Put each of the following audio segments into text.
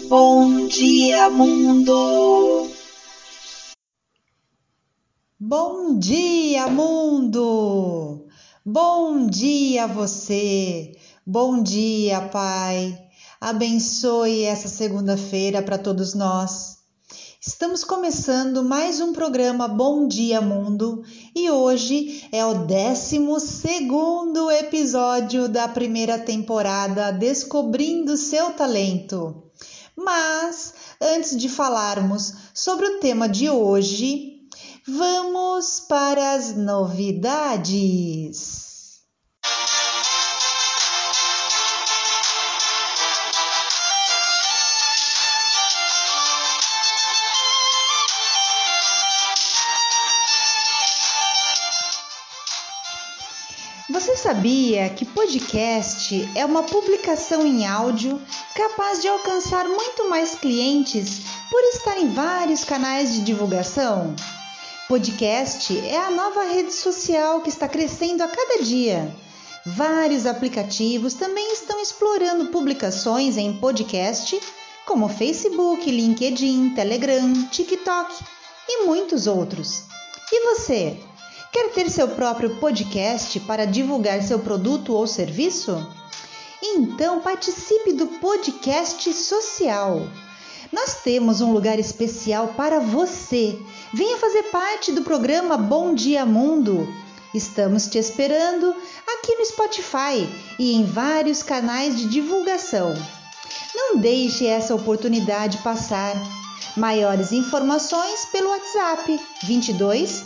Bom dia, mundo! Bom dia, mundo! Bom dia, você! Bom dia, Pai! Abençoe essa segunda-feira para todos nós. Estamos começando mais um programa Bom Dia, Mundo, e hoje é o 12º episódio da primeira temporada Descobrindo Seu Talento. Mas, antes de falarmos sobre o tema de hoje, vamos para as novidades. Você sabia que podcast é uma publicação em áudio capaz de alcançar muito mais clientes por estar em vários canais de divulgação? Podcast é a nova rede social que está crescendo a cada dia. Vários aplicativos também estão explorando publicações em podcast, como Facebook, LinkedIn, Telegram, TikTok e muitos outros. E você? Quer ter seu próprio podcast para divulgar seu produto ou serviço? Então participe do podcast social. Nós temos um lugar especial para você. Venha fazer parte do programa Bom Dia Mundo. Estamos te esperando aqui no Spotify e em vários canais de divulgação. Não deixe essa oportunidade passar. Maiores informações pelo WhatsApp 22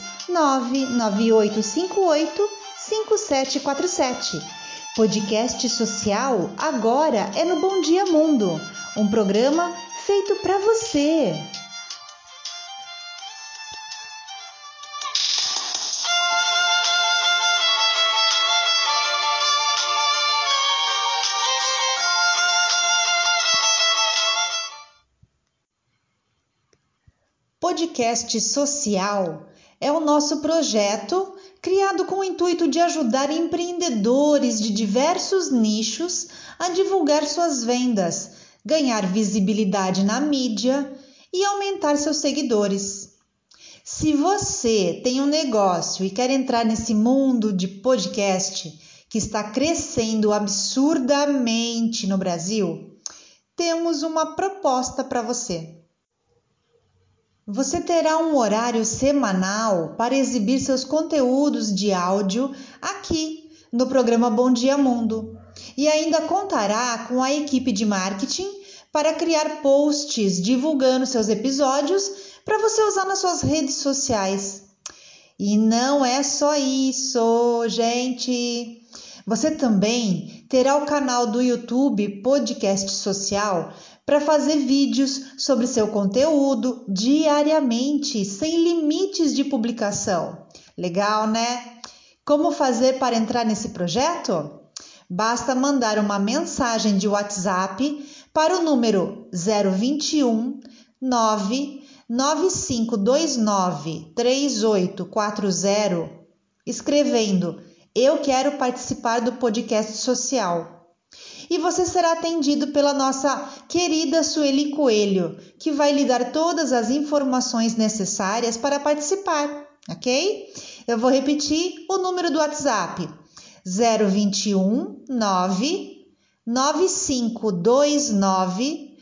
99858 5747. Podcast social agora é no Bom Dia Mundo, um programa feito para você. Podcast Social é o nosso projeto criado com o intuito de ajudar empreendedores de diversos nichos a divulgar suas vendas, ganhar visibilidade na mídia e aumentar seus seguidores. Se você tem um negócio e quer entrar nesse mundo de podcast que está crescendo absurdamente no Brasil, temos uma proposta para você. Você terá um horário semanal para exibir seus conteúdos de áudio aqui no programa Bom Dia Mundo e ainda contará com a equipe de marketing para criar posts divulgando seus episódios para você usar nas suas redes sociais. E não é só isso, gente! Você também terá o canal do YouTube Podcast Social para fazer vídeos sobre seu conteúdo diariamente, sem limites de publicação. Legal, né? Como fazer para entrar nesse projeto? Basta mandar uma mensagem de WhatsApp para o número 021 99529 3840, escrevendo: "Eu quero participar do podcast social". E você será atendido pela nossa querida Sueli Coelho, que vai lhe dar todas as informações necessárias para participar, ok? Eu vou repetir o número do WhatsApp: 021 99529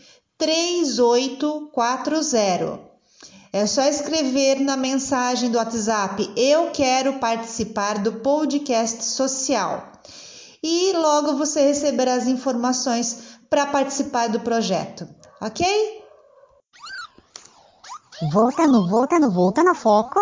3840. É só escrever na mensagem do WhatsApp: "Eu quero participar do podcast social". E logo você receberá as informações para participar do projeto, ok? Volta no foco.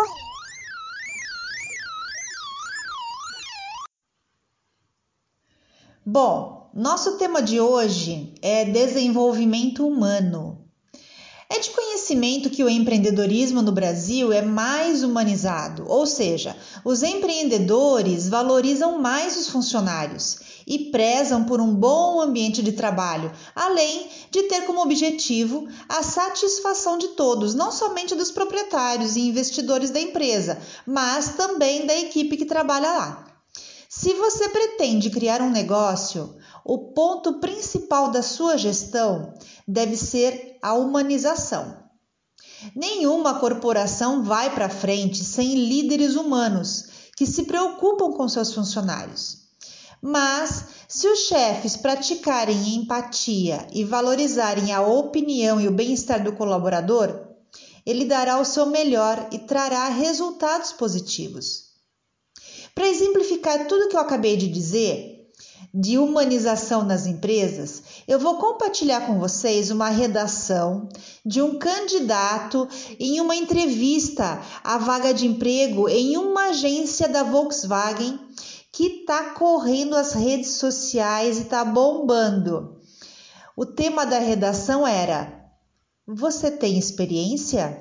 Bom, nosso tema de hoje é desenvolvimento humano. É de conhecimento que o empreendedorismo no Brasil é mais humanizado, ou seja, os empreendedores valorizam mais os funcionários e prezam por um bom ambiente de trabalho, além de ter como objetivo a satisfação de todos, não somente dos proprietários e investidores da empresa, mas também da equipe que trabalha lá. Se você pretende criar um negócio, o ponto principal da sua gestão deve ser a humanização. Nenhuma corporação vai para frente sem líderes humanos que se preocupam com seus funcionários. Mas, se os chefes praticarem empatia e valorizarem a opinião e o bem-estar do colaborador, ele dará o seu melhor e trará resultados positivos. Para exemplificar tudo que eu acabei de dizer, de humanização nas empresas, eu vou compartilhar com vocês uma redação de um candidato em uma entrevista à vaga de emprego em uma agência da Volkswagen que está correndo as redes sociais e está bombando. O tema da redação era: você tem experiência?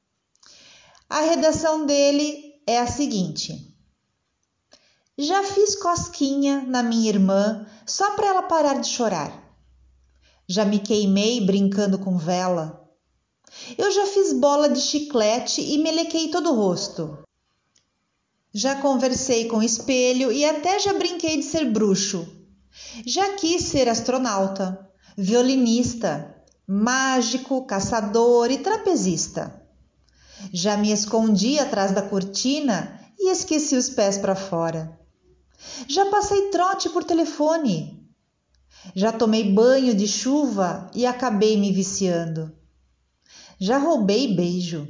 A redação dele é a seguinte: já fiz cosquinha na minha irmã só para ela parar de chorar. Já me queimei brincando com vela. Eu já fiz bola de chiclete e melequei todo o rosto. Já conversei com espelho e até já brinquei de ser bruxo. Já quis ser astronauta, violinista, mágico, caçador e trapezista. Já me escondi atrás da cortina e esqueci os pés para fora. Já passei trote por telefone. Já tomei banho de chuva e acabei me viciando. Já roubei beijo.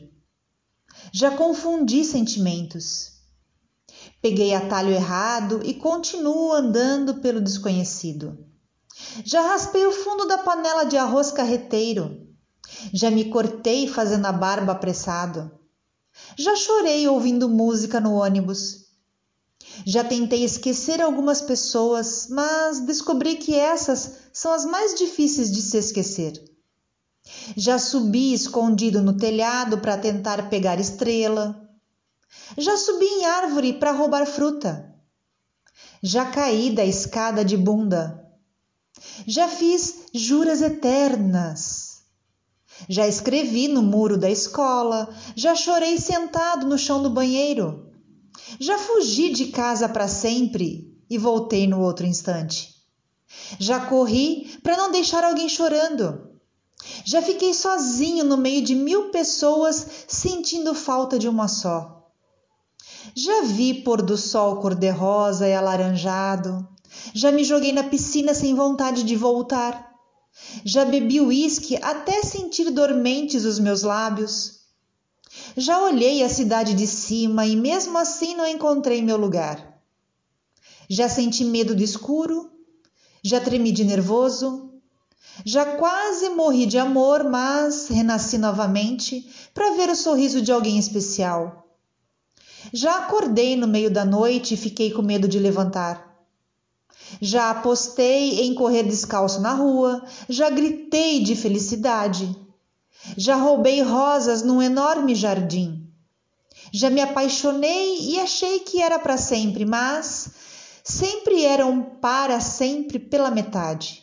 Já confundi sentimentos. Peguei atalho errado e continuo andando pelo desconhecido. Já raspei o fundo da panela de arroz carreteiro. Já me cortei fazendo a barba apressado. Já chorei ouvindo música no ônibus. Já tentei esquecer algumas pessoas, mas descobri que essas são as mais difíceis de se esquecer. Já subi escondido no telhado para tentar pegar estrela. Já subi em árvore para roubar fruta. Já caí da escada de bunda. Já fiz juras eternas. Já escrevi no muro da escola. Já chorei sentado no chão do banheiro. Já fugi de casa para sempre e voltei no outro instante. Já corri para não deixar alguém chorando. Já fiquei sozinho no meio de 1000 pessoas sentindo falta de uma só. Já vi pôr do sol cor-de-rosa e alaranjado. Já me joguei na piscina sem vontade de voltar. Já bebi uísque até sentir dormentes os meus lábios. Já olhei a cidade de cima e mesmo assim não encontrei meu lugar. Já senti medo do escuro, já tremi de nervoso, já quase morri de amor, mas renasci novamente para ver o sorriso de alguém especial. Já acordei no meio da noite e fiquei com medo de levantar. Já apostei em correr descalço na rua, já gritei de felicidade. Já roubei rosas num enorme jardim. Já me apaixonei e achei que era para sempre, mas sempre era um para sempre pela metade.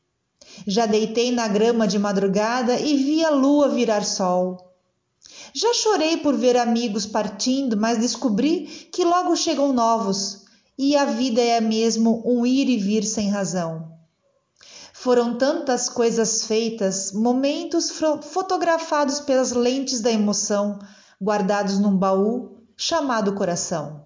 Já deitei na grama de madrugada e vi a lua virar sol. Já chorei por ver amigos partindo, mas descobri que logo chegam novos e a vida é mesmo um ir e vir sem razão. Foram tantas coisas feitas, momentos fotografados pelas lentes da emoção, guardados num baú chamado coração.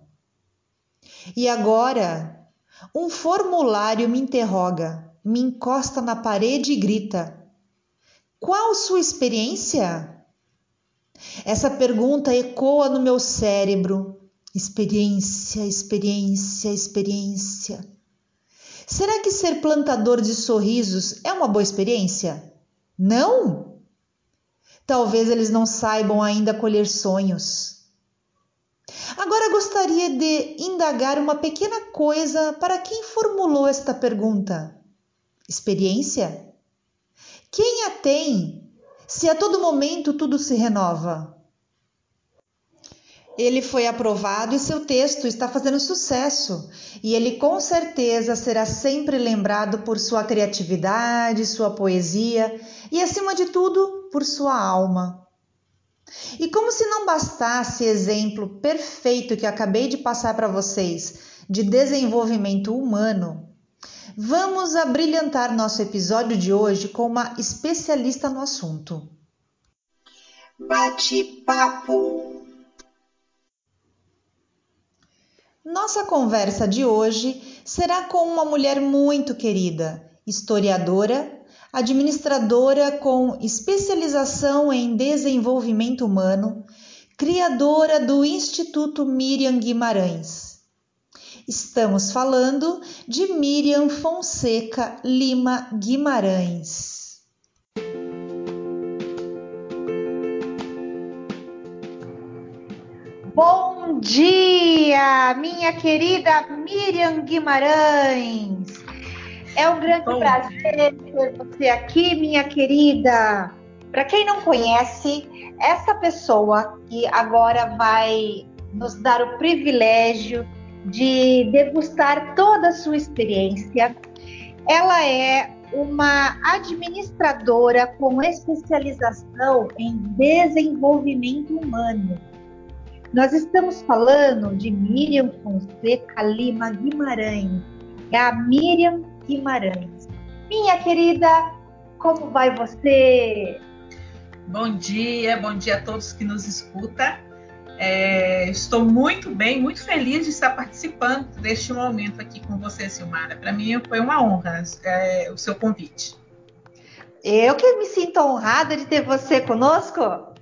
E agora, um formulário me interroga, me encosta na parede e grita: qual sua experiência? Essa pergunta ecoa no meu cérebro. Experiência, experiência, experiência. Será que ser plantador de sorrisos é uma boa experiência? Não? Talvez eles não saibam ainda colher sonhos. Agora gostaria de indagar uma pequena coisa para quem formulou esta pergunta. Experiência? Quem a tem, se a todo momento tudo se renova? Ele foi aprovado e seu texto está fazendo sucesso, e ele com certeza será sempre lembrado por sua criatividade, sua poesia e, acima de tudo, por sua alma. E como se não bastasse o exemplo perfeito que acabei de passar para vocês de desenvolvimento humano, vamos abrilhantar nosso episódio de hoje com uma especialista no assunto. Bate-papo. Nossa conversa de hoje será com uma mulher muito querida, historiadora, administradora com especialização em desenvolvimento humano, criadora do Instituto Miriam Guimarães. Estamos falando de Miriam Fonseca Lima Guimarães. Bom dia, minha querida Miriam Guimarães. É um grande prazer ter você aqui, minha querida. Para quem não conhece, essa pessoa que agora vai nos dar o privilégio de degustar toda a sua experiência, ela é uma administradora com especialização em desenvolvimento humano. Nós estamos falando de Miriam Fonseca Lima Guimarães, é a Miriam Guimarães. Minha querida, como vai você? Bom dia a todos que nos escutam. Estou muito bem, muito feliz de estar participando deste momento aqui com você, Silmara. Para mim foi uma honra o seu convite. Eu que me sinto honrada de ter você conosco.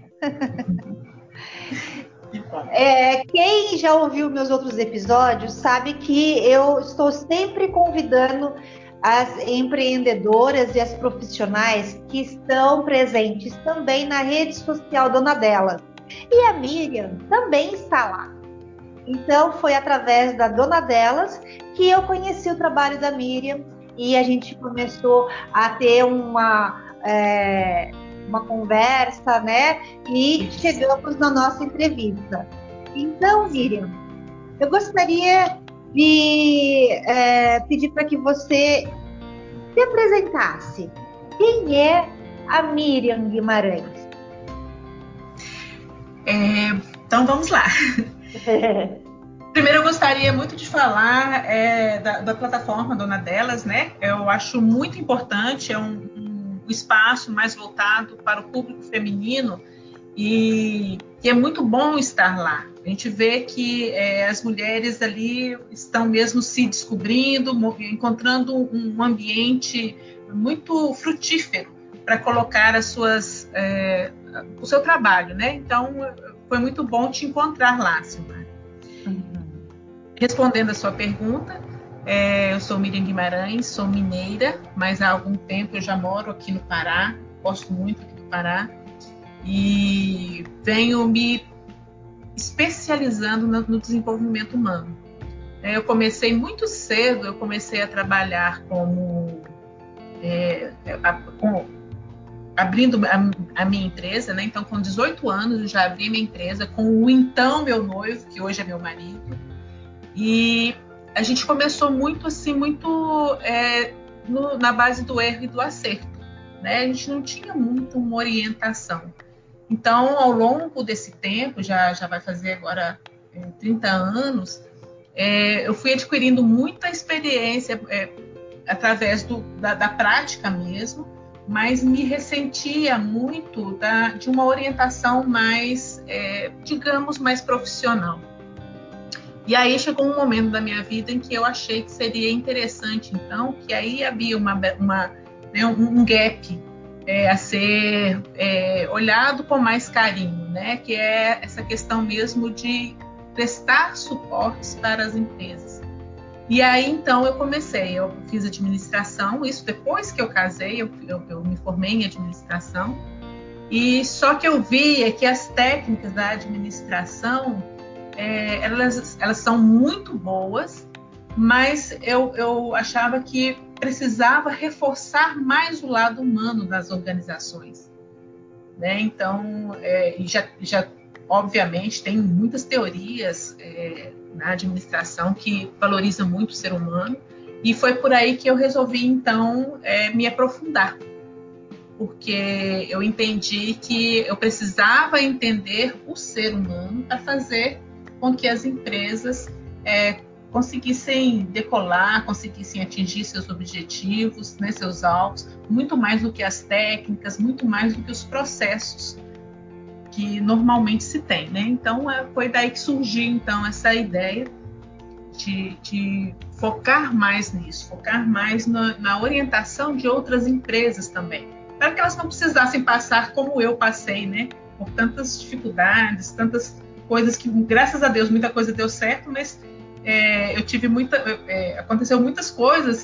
Quem já ouviu meus outros episódios sabe que eu estou sempre convidando as empreendedoras e as profissionais que estão presentes também na rede social Dona Delas. E a Miriam também está lá. Então foi através da Dona Delas que eu conheci o trabalho da Miriam e a gente começou a ter uma conversa, né? E chegamos na nossa entrevista. Então, Miriam, eu gostaria de pedir para que você se apresentasse. Quem é a Miriam Guimarães? Então vamos lá. Primeiro eu gostaria muito de falar da plataforma Dona Delas, né? Eu acho muito importante, é um espaço mais voltado para o público feminino e é muito bom estar lá. A gente vê que as mulheres ali estão mesmo se descobrindo, encontrando um ambiente muito frutífero para colocar o seu trabalho, né? Então, foi muito bom te encontrar lá, Silmara. Respondendo a sua pergunta, eu sou Miriam Guimarães, sou mineira, mas há algum tempo eu já moro aqui no Pará, gosto muito aqui do Pará, e venho me especializando no desenvolvimento humano. Eu comecei muito cedo, eu comecei a trabalhar abrindo a minha empresa, né? Então, com 18 anos, eu já abri minha empresa com o então meu noivo, que hoje é meu marido, e a gente começou muito assim, na base do erro e do acerto, né? A gente não tinha muito uma orientação. Então, ao longo desse tempo, já vai fazer agora 30 anos, eu fui adquirindo muita experiência através da prática mesmo, mas me ressentia muito de uma orientação mais, digamos, mais profissional. E aí chegou um momento da minha vida em que eu achei que seria interessante, então, que aí havia um gap a ser olhado com mais carinho, né? Que é essa questão mesmo de prestar suportes para as empresas. E aí, então, eu fiz administração, isso depois que eu casei, eu me formei em administração, e só que eu via que as técnicas da administração, elas são muito boas, mas eu achava que precisava reforçar mais o lado humano das organizações, né? Então, já obviamente tem muitas teorias na administração que valorizam muito o ser humano, e foi por aí que eu resolvi então me aprofundar, porque eu entendi que eu precisava entender o ser humano para fazer com que as empresas conseguissem decolar, conseguissem atingir seus objetivos, né, seus alvos, muito mais do que as técnicas, muito mais do que os processos que normalmente se tem, né? Então foi daí que surgiu então essa ideia de focar mais nisso, focar mais na orientação de outras empresas também, para que elas não precisassem passar como eu passei, né? Por tantas dificuldades, tantas coisas que, graças a Deus, muita coisa deu certo, mas eu tive aconteceram muitas coisas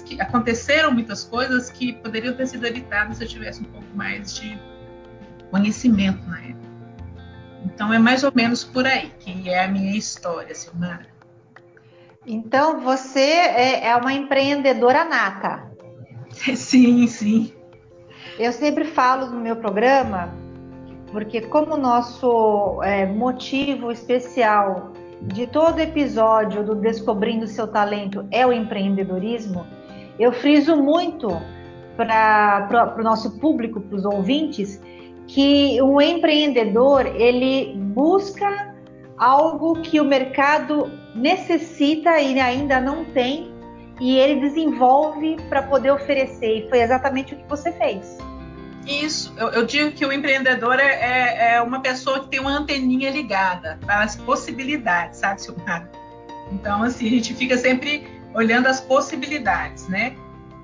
que poderiam ter sido evitadas se eu tivesse um pouco mais de conhecimento na época. Então é mais ou menos por aí que é a minha história, Silmara. Então você é uma empreendedora nata. Sim, sim. Eu sempre falo no meu programa, porque como o nosso motivo especial de todo episódio do Descobrindo Seu Talento é o empreendedorismo, eu friso muito para o nosso público, para os ouvintes, que um empreendedor, ele busca algo que o mercado necessita e ainda não tem, e ele desenvolve para poder oferecer, e foi exatamente o que você fez. Isso, eu digo que o empreendedor é uma pessoa que tem uma anteninha ligada para as possibilidades, sabe, Silmara? Então, assim, a gente fica sempre olhando as possibilidades, né?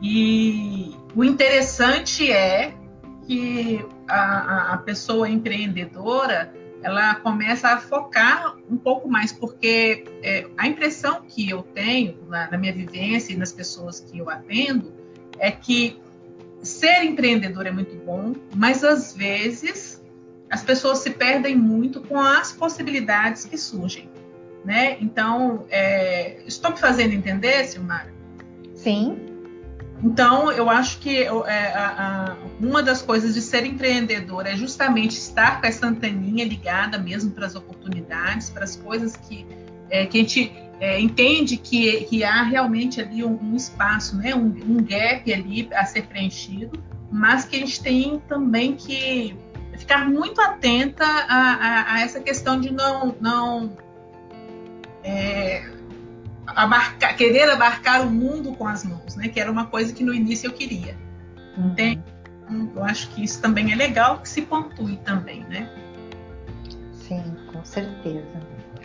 E o interessante é que a pessoa empreendedora, ela começa a focar um pouco mais, porque a impressão que eu tenho na minha vivência e nas pessoas que eu atendo é que ser empreendedor é muito bom, mas às vezes as pessoas se perdem muito com as possibilidades que surgem, né? Então, estou me fazendo entender, Silmara? Sim. Então, eu acho que uma das coisas de ser empreendedor é justamente estar com essa anteninha ligada mesmo para as oportunidades, para as coisas que a gente entende que há realmente ali um espaço, né? um gap ali a ser preenchido, mas que a gente tem também que ficar muito atenta a essa questão de não querer abarcar o mundo com as mãos, né? Que era uma coisa que no início eu queria. Então, eu acho que isso também é legal que se pontue também, né? Sim, com certeza.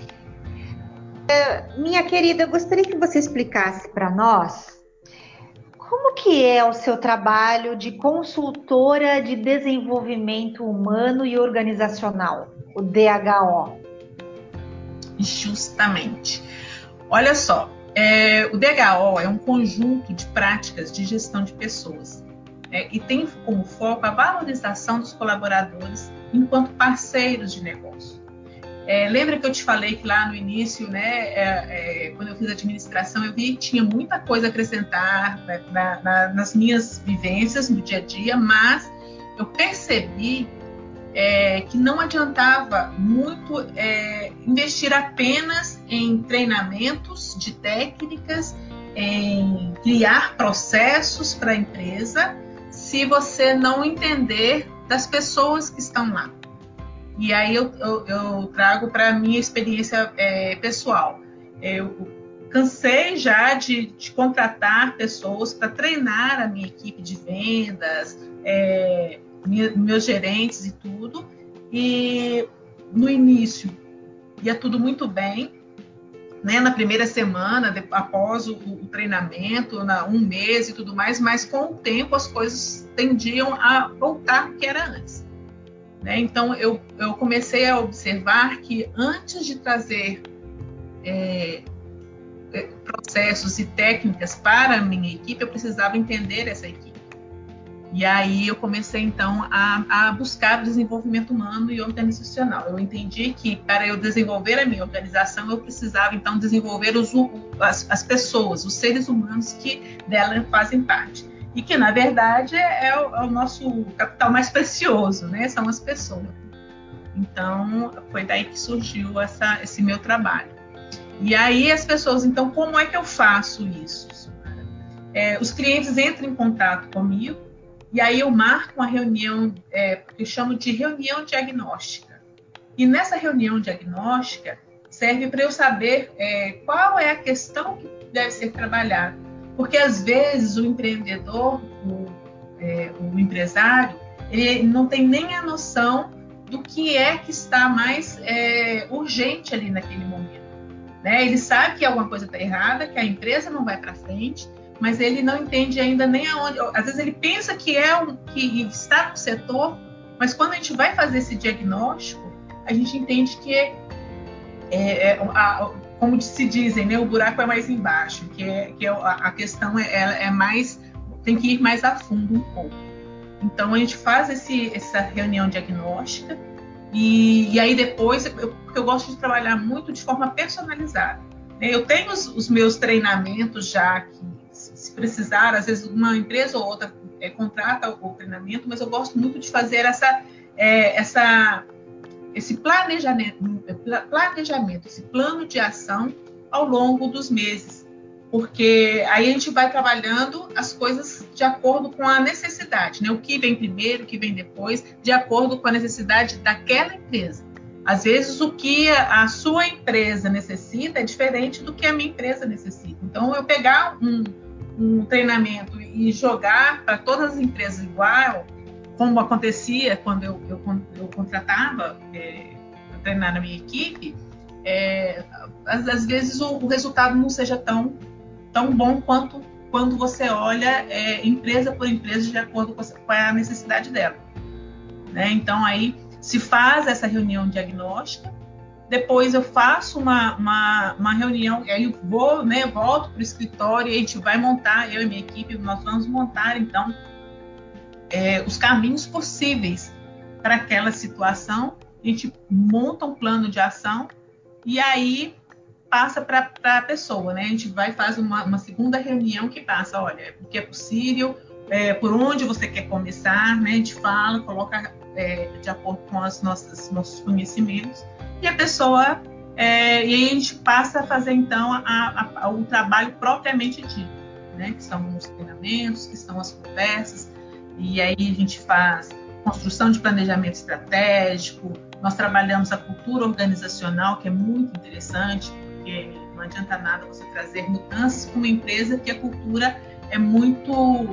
Minha querida, eu gostaria que você explicasse para nós como que é o seu trabalho de consultora de desenvolvimento humano e organizacional, o DHO. Justamente. Olha só, o DHO é um conjunto de práticas de gestão de pessoas, e tem como foco a valorização dos colaboradores enquanto parceiros de negócio. Lembra que eu te falei que lá no início, né, quando eu fiz administração, eu vi que tinha muita coisa a acrescentar nas minhas vivências no dia a dia, mas eu percebi que não adiantava muito investir apenas em treinamentos de técnicas, em criar processos para a empresa, se você não entender das pessoas que estão lá. E aí eu trago para a minha experiência pessoal. Eu cansei já de contratar pessoas para treinar a minha equipe de vendas, meus gerentes e tudo. E no início ia tudo muito bem, né? Na primeira semana, após o treinamento, um mês e tudo mais, mas com o tempo as coisas tendiam a voltar ao que era antes. Então, eu comecei a observar que antes de trazer processos e técnicas para a minha equipe, eu precisava entender essa equipe. E aí eu comecei, então, a buscar o desenvolvimento humano e organizacional. Eu entendi que, para eu desenvolver a minha organização, eu precisava, então, desenvolver as pessoas, os seres humanos que dela fazem parte. E que, na verdade, é o nosso capital mais precioso, né? São as pessoas. Então, foi daí que surgiu esse meu trabalho. E aí as pessoas, então, como é que eu faço isso? Os clientes entram em contato comigo e aí eu marco uma reunião, que eu chamo de reunião diagnóstica. E nessa reunião diagnóstica, serve para eu saber qual é a questão que deve ser trabalhada. Porque, às vezes, o empreendedor, o empresário, ele não tem nem a noção do que é que está mais urgente ali naquele momento. Né? Ele sabe que alguma coisa está errada, que a empresa não vai para frente, mas ele não entende ainda nem aonde. Às vezes ele pensa que que está no setor, mas quando a gente vai fazer esse diagnóstico, a gente entende que como se dizem, né, o buraco é mais embaixo, a questão é mais, tem que ir mais a fundo um pouco. Então a gente faz essa reunião diagnóstica e aí depois eu gosto de trabalhar muito de forma personalizada. Eu tenho os meus treinamentos já que, se precisar, às vezes uma empresa ou outra contrata o treinamento, mas eu gosto muito de fazer esse planejamento, esse plano de ação ao longo dos meses. Porque aí a gente vai trabalhando as coisas de acordo com a necessidade, né? O que vem primeiro, o que vem depois, de acordo com a necessidade daquela empresa. Às vezes o que a sua empresa necessita é diferente do que a minha empresa necessita. Então, eu pegar um treinamento e jogar para todas as empresas igual, como acontecia quando eu contratava para treinar na minha equipe, às vezes o resultado não seja tão bom quanto quando você olha empresa por empresa de acordo com a necessidade dela. Né? Então, aí se faz essa reunião diagnóstica, depois eu faço uma reunião, e aí eu vou, né, volto para o escritório e a gente vai montar, eu e minha equipe, nós vamos montar, então, os caminhos possíveis para aquela situação, a gente monta um plano de ação e aí passa para a pessoa, né? A gente vai fazer uma segunda reunião que passa, olha, o que é possível, por onde você quer começar, né? A gente fala, coloca de acordo com os nossos conhecimentos e a pessoa, e aí a gente passa a fazer então o trabalho propriamente dito, né? Que são os treinamentos, que são as conversas, e aí a gente faz construção de planejamento estratégico, nós trabalhamos a cultura organizacional, que é muito interessante, porque não adianta nada você trazer mudanças para uma empresa que a cultura é muito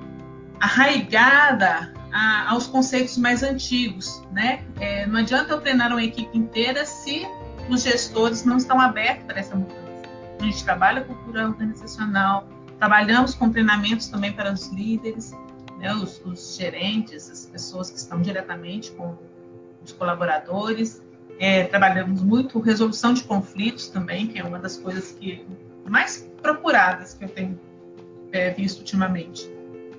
arraigada aos conceitos mais antigos, né? Não adianta eu treinar uma equipe inteira se os gestores não estão abertos para essa mudança. A gente trabalha a cultura organizacional, trabalhamos com treinamentos também para os líderes, né? Os gerentes, as pessoas que estão diretamente com os colaboradores. Trabalhamos muito resolução de conflitos também, que é uma das coisas mais procuradas que eu tenho visto ultimamente.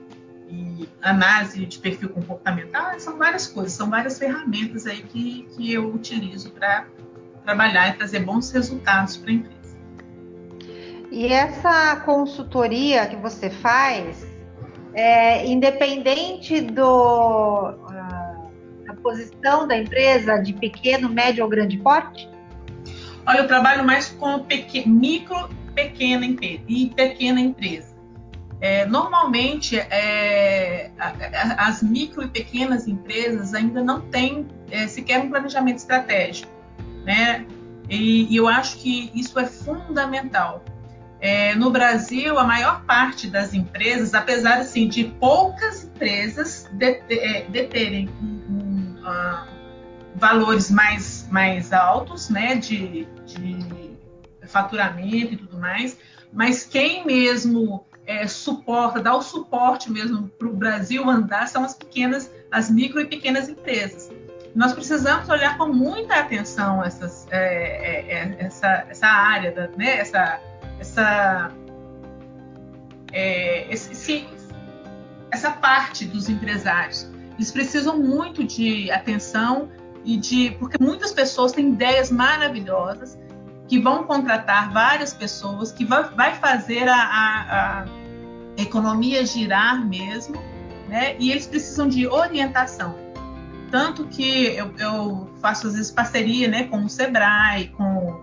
E análise de perfil comportamental, são várias coisas, são várias ferramentas aí que eu utilizo para trabalhar e trazer bons resultados para a empresa. E essa consultoria que você faz, independente da posição da empresa, de pequeno, médio ou grande porte? Olha, eu trabalho mais com micro, pequena e pequena empresa. Normalmente, as micro e pequenas empresas ainda não têm sequer um planejamento estratégico, né? E eu acho que isso é fundamental. No Brasil, a maior parte das empresas, apesar assim, de poucas empresas deterem valores mais altos, né, de faturamento e tudo mais, mas quem mesmo dá o suporte mesmo para o Brasil andar são as micro e pequenas empresas. Nós precisamos olhar com muita atenção essa área, né, essa parte dos empresários. Eles precisam muito de atenção porque muitas pessoas têm ideias maravilhosas que vão contratar várias pessoas, que vai fazer a economia girar mesmo, né? E eles precisam de orientação. Tanto que eu faço, às vezes, parceria, né, com o Sebrae, com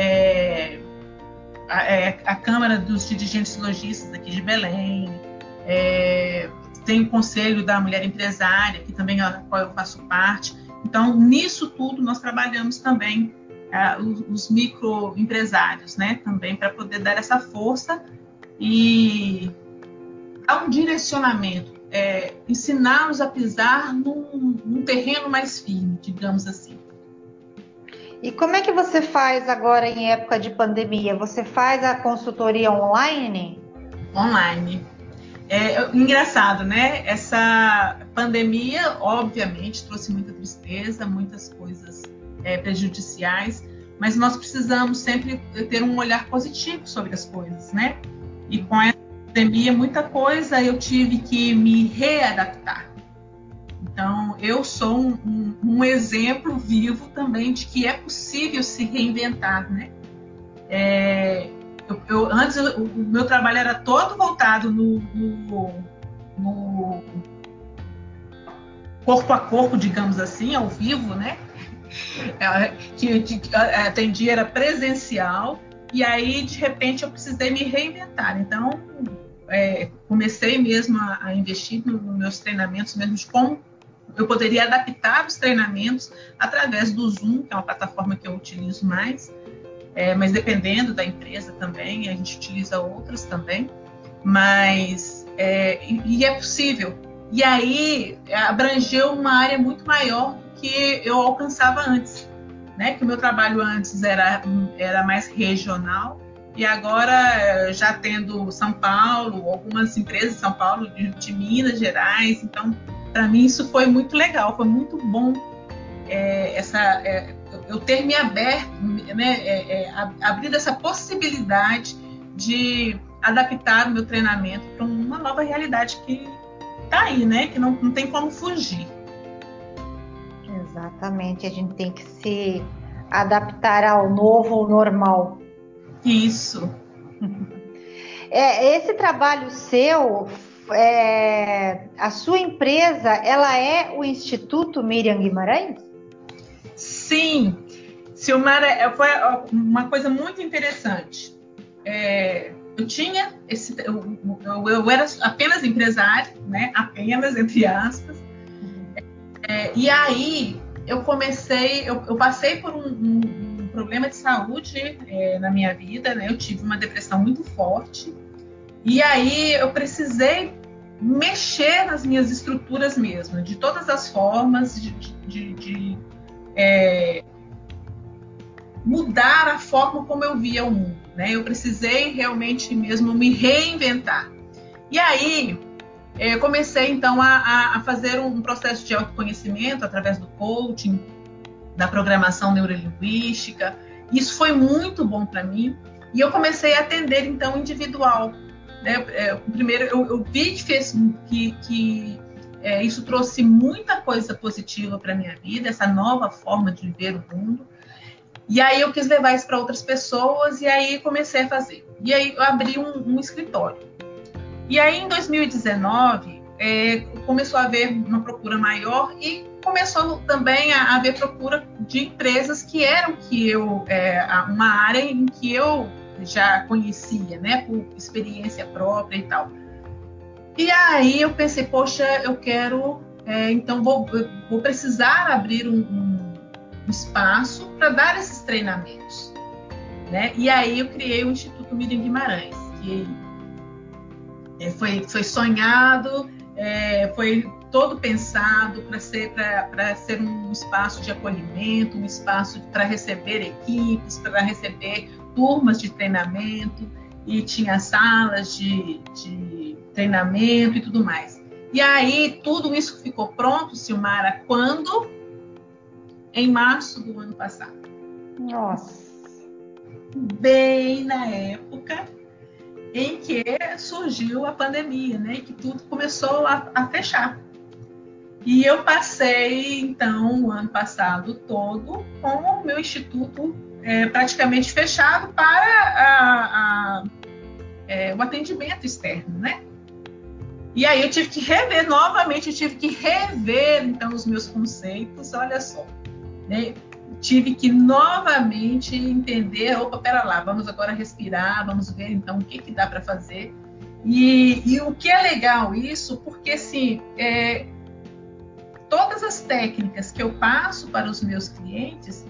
a Câmara dos Dirigentes Lojistas aqui de Belém, tem o Conselho da Mulher Empresária, que também qual eu faço parte. Então, nisso tudo, nós trabalhamos também os microempresários, né, também, para poder dar essa força e dar um direcionamento, ensiná-los a pisar num terreno mais firme, digamos assim. E como é que você faz agora em época de pandemia? Você faz a consultoria online? Online. Engraçado, né? Essa pandemia, obviamente, trouxe muita tristeza, muitas coisas prejudiciais, mas nós precisamos sempre ter um olhar positivo sobre as coisas, né? E com essa pandemia, muita coisa eu tive que me readaptar. Então, eu sou um exemplo vivo também de que é possível se reinventar, né? Antes, o meu trabalho era todo voltado no corpo a corpo, digamos assim, ao vivo, né? Que atendia era presencial, e aí, de repente, eu precisei me reinventar. Então, comecei mesmo a investir nos meus treinamentos, mesmo de como eu poderia adaptar os treinamentos através do Zoom, que é uma plataforma que eu utilizo mais, mas dependendo da empresa também, a gente utiliza outras também, mas e é possível. E aí abrangeu uma área muito maior do que eu alcançava antes, né? Que o meu trabalho antes era mais regional, e agora já tendo São Paulo, algumas empresas de São Paulo, de Minas Gerais, então para mim isso foi muito legal, foi muito bom eu ter me aberto, né, abrido essa possibilidade de adaptar o meu treinamento para uma nova realidade que está aí, né, que não tem como fugir. Exatamente, a gente tem que se adaptar ao novo normal. Isso. Esse trabalho seu, a sua empresa, ela é o Instituto Miriam Guimarães? Sim, Silmara, foi uma coisa muito interessante. Eu tinha eu era apenas empresária, né? Apenas entre aspas. E aí eu passei por um problema de saúde na minha vida, né? Eu tive uma depressão muito forte. E aí eu precisei mexer nas minhas estruturas mesmo, de todas as formas, de mudar a forma como eu via o mundo, né? Eu precisei realmente mesmo me reinventar. E aí eu comecei então a fazer um processo de autoconhecimento através do coaching, da programação neurolinguística. Isso foi muito bom para mim. E eu comecei a atender então individual. Primeiro eu vi que isso trouxe muita coisa positiva para minha vida, essa nova forma de ver o mundo. E aí eu quis levar isso para outras pessoas e aí comecei a fazer. E aí eu abri um escritório. E aí em 2019 começou a haver uma procura maior e começou também a haver procura de empresas que eram uma área em que eu já conhecia, né, por experiência própria e tal. E aí eu pensei, poxa, eu quero, então vou precisar abrir um espaço para dar esses treinamentos, né? E aí eu criei o Instituto Miriam Guimarães, que foi sonhado, foi todo pensado para ser um espaço de acolhimento, um espaço para receber equipes, para receber turmas de treinamento, e tinha salas de treinamento e tudo mais. E aí tudo isso ficou pronto, Silmara, quando? Em março do ano passado. Nossa! Bem na época em que surgiu a pandemia, né? E que tudo começou a fechar. E eu passei, então, o ano passado todo com o meu instituto praticamente fechado para o atendimento externo, né? E aí eu tive que rever novamente, então, os meus conceitos, olha só, né? Tive que novamente entender, pera lá, vamos agora respirar, vamos ver então o que dá para fazer. E o que é legal isso, porque assim, todas as técnicas que eu passo para os meus clientes,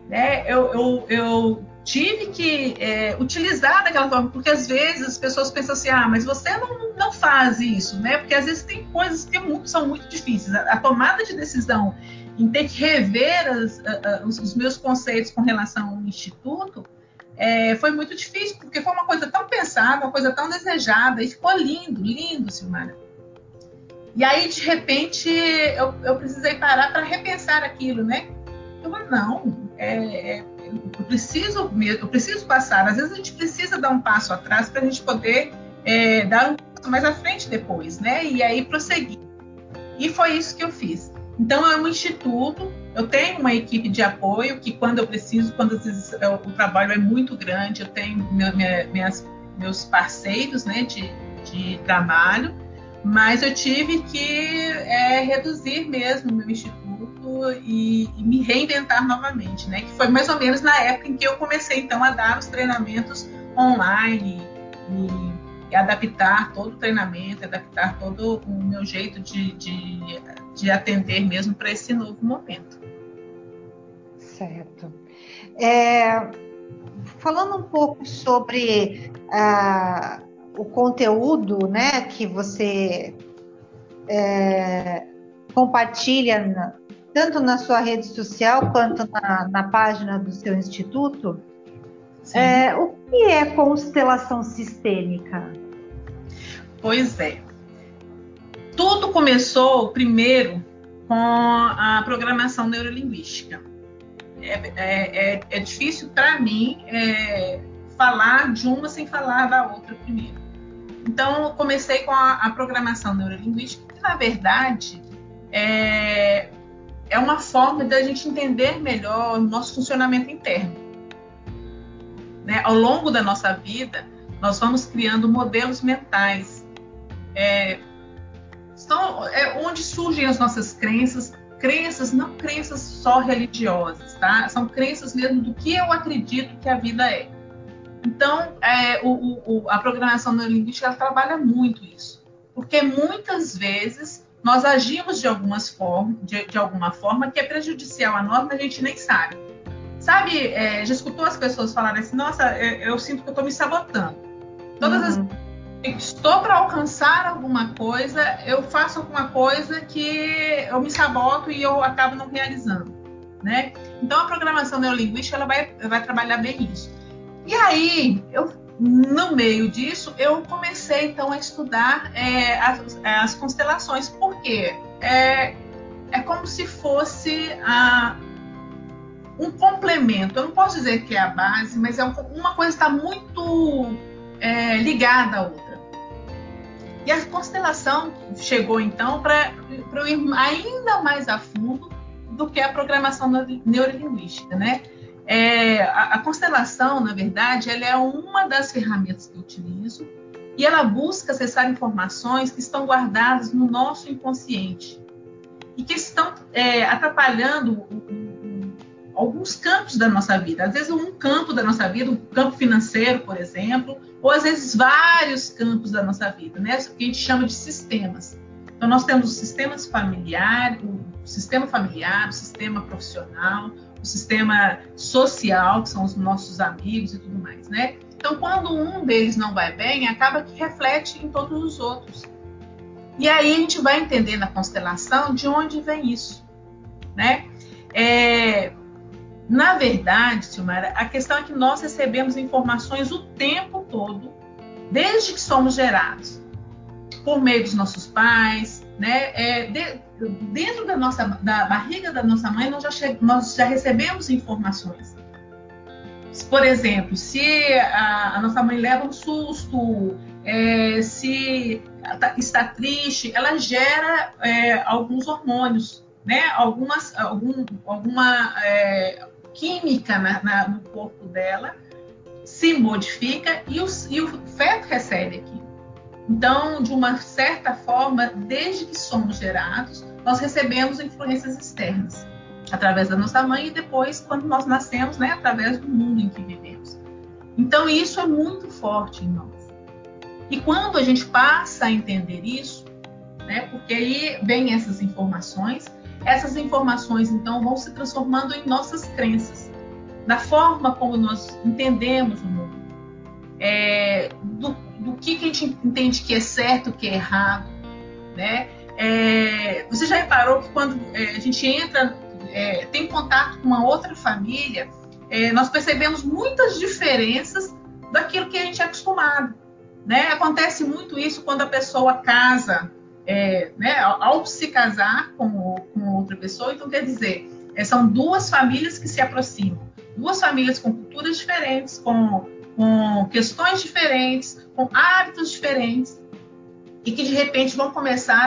né? Eu tive que utilizar daquela forma, porque às vezes as pessoas pensam assim, mas você não faz isso, né? Porque às vezes tem coisas que são muito difíceis. A tomada de decisão em ter que rever os meus conceitos com relação ao instituto foi muito difícil, porque foi uma coisa tão pensada, uma coisa tão desejada, e ficou lindo, lindo, Silmara. E aí, de repente, eu precisei parar para repensar aquilo, né? Eu falei, não, eu preciso passar. Às vezes a gente precisa dar um passo atrás para a gente poder dar um passo mais à frente depois, né? E aí prosseguir. E foi isso que eu fiz. Então, é um instituto, eu tenho uma equipe de apoio que quando eu preciso, quando às vezes o trabalho é muito grande, eu tenho meus parceiros, né, de trabalho, mas eu tive que reduzir mesmo o meu instituto e me reinventar novamente, né? Que foi mais ou menos na época em que eu comecei, então, a dar os treinamentos online e adaptar todo o treinamento, adaptar todo o meu jeito de atender mesmo para esse novo momento. Certo. Falando um pouco sobre o conteúdo, né, que você compartilha tanto na sua rede social quanto na página do seu instituto, o que é constelação sistêmica? Pois é. Tudo começou primeiro com a programação neurolinguística. É difícil para mim falar de uma sem falar da outra primeiro. Então, eu comecei com a programação neurolinguística, que, na verdade, é uma forma da gente entender melhor o nosso funcionamento interno. Né? Ao longo da nossa vida, nós vamos criando modelos mentais. Onde surgem as nossas crenças, não crenças só religiosas, tá? São crenças mesmo do que eu acredito que a vida é. Então, a programação neurolinguística ela trabalha muito isso, porque muitas vezes nós agimos de alguma forma que é prejudicial a nós, mas a gente nem sabe. Sabe, já escutou as pessoas falarem assim, nossa, eu sinto que eu estou me sabotando. Todas as vezes que estou para alcançar alguma coisa, eu faço alguma coisa que eu me saboto e eu acabo não realizando, né? Então, a programação neurolinguística ela vai trabalhar bem isso. E aí, no meio disso, eu comecei, então, a estudar as constelações. Por quê? É como se fosse um complemento. Eu não posso dizer que é a base, mas uma coisa está muito ligada à outra. E a constelação chegou, então, para eu ir ainda mais a fundo do que a programação neurolinguística, né? A constelação, na verdade, ela é uma das ferramentas que eu utilizo e ela busca acessar informações que estão guardadas no nosso inconsciente e que estão atrapalhando alguns campos da nossa vida. Às vezes um campo da nossa vida, um campo financeiro, por exemplo, ou às vezes vários campos da nossa vida, né? O que a gente chama de sistemas. Então nós temos o sistema familiar, o sistema profissional, o sistema social, que são os nossos amigos e tudo mais, né? Então, quando um deles não vai bem, acaba que reflete em todos os outros. E aí a gente vai entender na constelação de onde vem isso, né? Na verdade, Silmara, a questão é que nós recebemos informações o tempo todo, desde que somos gerados, por meio dos nossos pais, né? Dentro da barriga da nossa mãe, nós já recebemos informações. Por exemplo, se a nossa mãe leva um susto, se está triste, ela gera alguns hormônios, né? Alguma química no corpo dela se modifica e o feto recebe aquilo. Então, de uma certa forma, desde que somos gerados, nós recebemos influências externas, através da nossa mãe e depois, quando nós nascemos, né, através do mundo em que vivemos. Então, isso é muito forte em nós. E quando a gente passa a entender isso, né, porque aí vem essas informações, então, vão se transformando em nossas crenças. da forma como nós entendemos o mundo, do que a gente entende que é certo, o que é errado, né? Você já reparou que quando a gente entra, tem contato com uma outra família, nós percebemos muitas diferenças daquilo que a gente é acostumado, né? Acontece muito isso quando a pessoa casa, né? Ao se casar com outra pessoa, então quer dizer, são duas famílias que se aproximam, duas famílias com culturas diferentes, com questões diferentes, com hábitos diferentes, e que de repente vão começar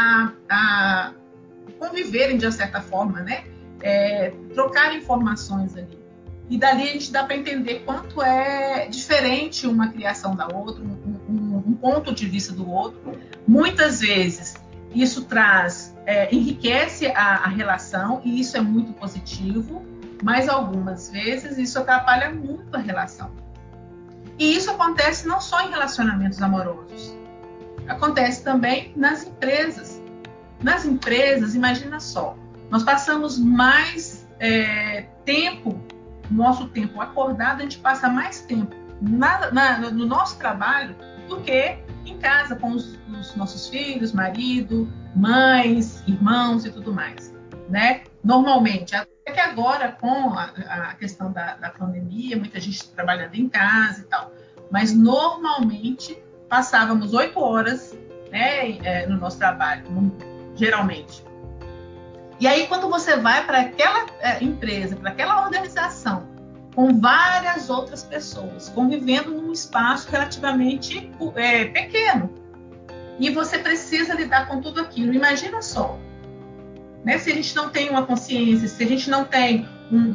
a conviverem de uma certa forma, né? Trocar informações ali. E dali a gente dá para entender quanto é diferente uma criação da outra, um ponto de vista do outro. Muitas vezes isso enriquece a relação, e isso é muito positivo, mas algumas vezes isso atrapalha muito a relação. E isso acontece não só em relacionamentos amorosos, acontece também nas empresas. Nas empresas, imagina só, nós passamos mais tempo, nosso tempo acordado, a gente passa mais tempo no nosso trabalho do que em casa com os nossos filhos, marido, mães, irmãos e tudo mais, né? Normalmente, até que agora com a questão da pandemia, muita gente trabalhando em casa e tal, mas normalmente passávamos 8 horas, né, no nosso trabalho, geralmente. E aí, quando você vai para aquela empresa, para aquela organização, com várias outras pessoas, convivendo num espaço relativamente pequeno, e você precisa lidar com tudo aquilo. Imagina só, né, se a gente não tem uma consciência, se a gente não tem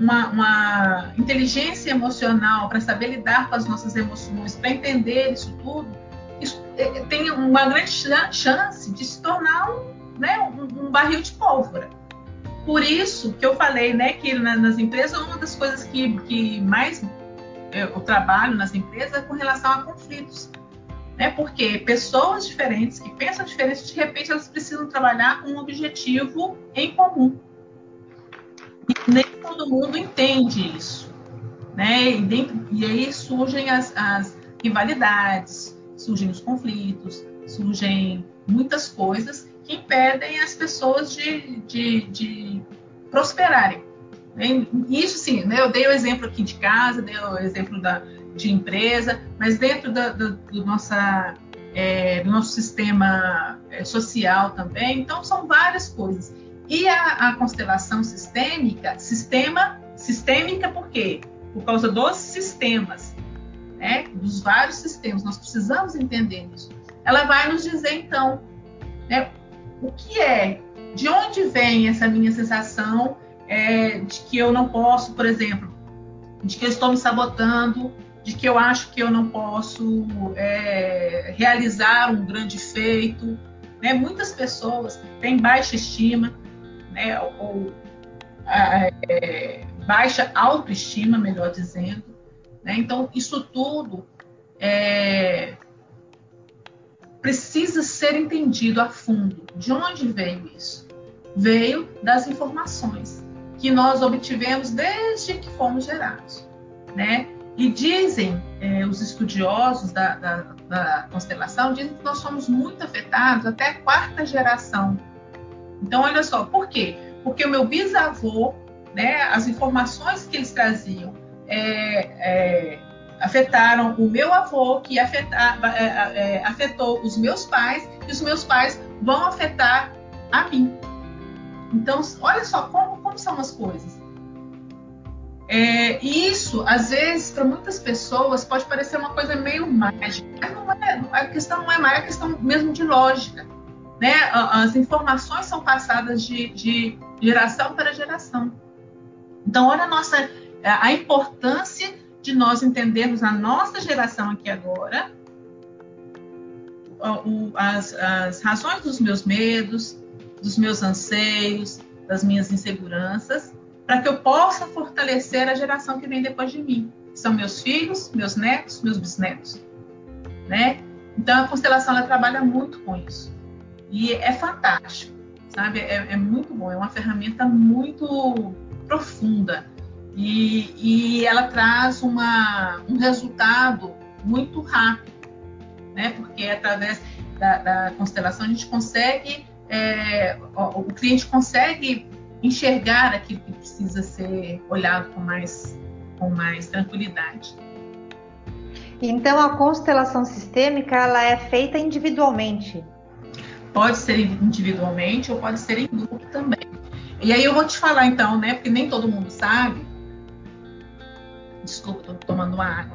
uma inteligência emocional para saber lidar com as nossas emoções, para entender isso tudo, isso tem uma grande chance de se tornar um barril de pólvora. Por isso que eu falei, né, que nas empresas, uma das coisas que mais eu trabalho nas empresas é com relação a conflitos. Né? Porque pessoas diferentes, que pensam diferente, de repente elas precisam trabalhar com um objetivo em comum. E nem todo mundo entende isso. Né? E aí surgem as rivalidades, surgem os conflitos, surgem muitas coisas que impedem as pessoas de prosperarem. Isso sim, né? Eu dei o exemplo aqui de casa, dei o exemplo de empresa, mas dentro do nosso sistema social também. Então, são várias coisas. E a constelação sistêmica por quê? Por causa dos sistemas, né? Dos vários sistemas. Nós precisamos entender isso. Ela vai nos dizer, então, né, o que é, de onde vem essa minha sensação de que eu não posso, por exemplo, de que eu estou me sabotando, de que eu acho que eu não posso realizar um grande feito. Né? Muitas pessoas têm baixa estima, né? ou baixa autoestima, melhor dizendo. Né? Então, isso tudo precisa ser entendido a fundo. De onde veio isso? Veio das informações que nós obtivemos desde que fomos gerados. Né? E dizem, os estudiosos da constelação, dizem que nós somos muito afetados até a 4ª geração. Então, olha só, por quê? Porque o meu bisavô, né, as informações que eles traziam afetaram o meu avô, que afetou os meus pais, e os meus pais vão afetar a mim. Então, olha só como são as coisas. E isso, às vezes, para muitas pessoas, pode parecer uma coisa meio mágica, mas não é, a questão não é mágica, é questão mesmo de lógica. Né? As informações são passadas de geração para geração. Então, olha a importância de nós entendermos a nossa geração aqui agora, as razões dos meus medos, dos meus anseios, das minhas inseguranças, para que eu possa fortalecer a geração que vem depois de mim. São meus filhos, meus netos, meus bisnetos. Né? Então, a constelação ela trabalha muito com isso. E é fantástico, sabe? É muito bom, é uma ferramenta muito profunda. E ela traz um resultado muito rápido, né? Porque através da constelação a gente consegue, o cliente consegue enxergar aquilo que precisa ser olhado com mais tranquilidade. Então a constelação sistêmica ela é feita individualmente? Pode ser individualmente ou pode ser em grupo também. E aí eu vou te falar então, né? Porque nem todo mundo sabe. Desculpa, estou tomando uma água.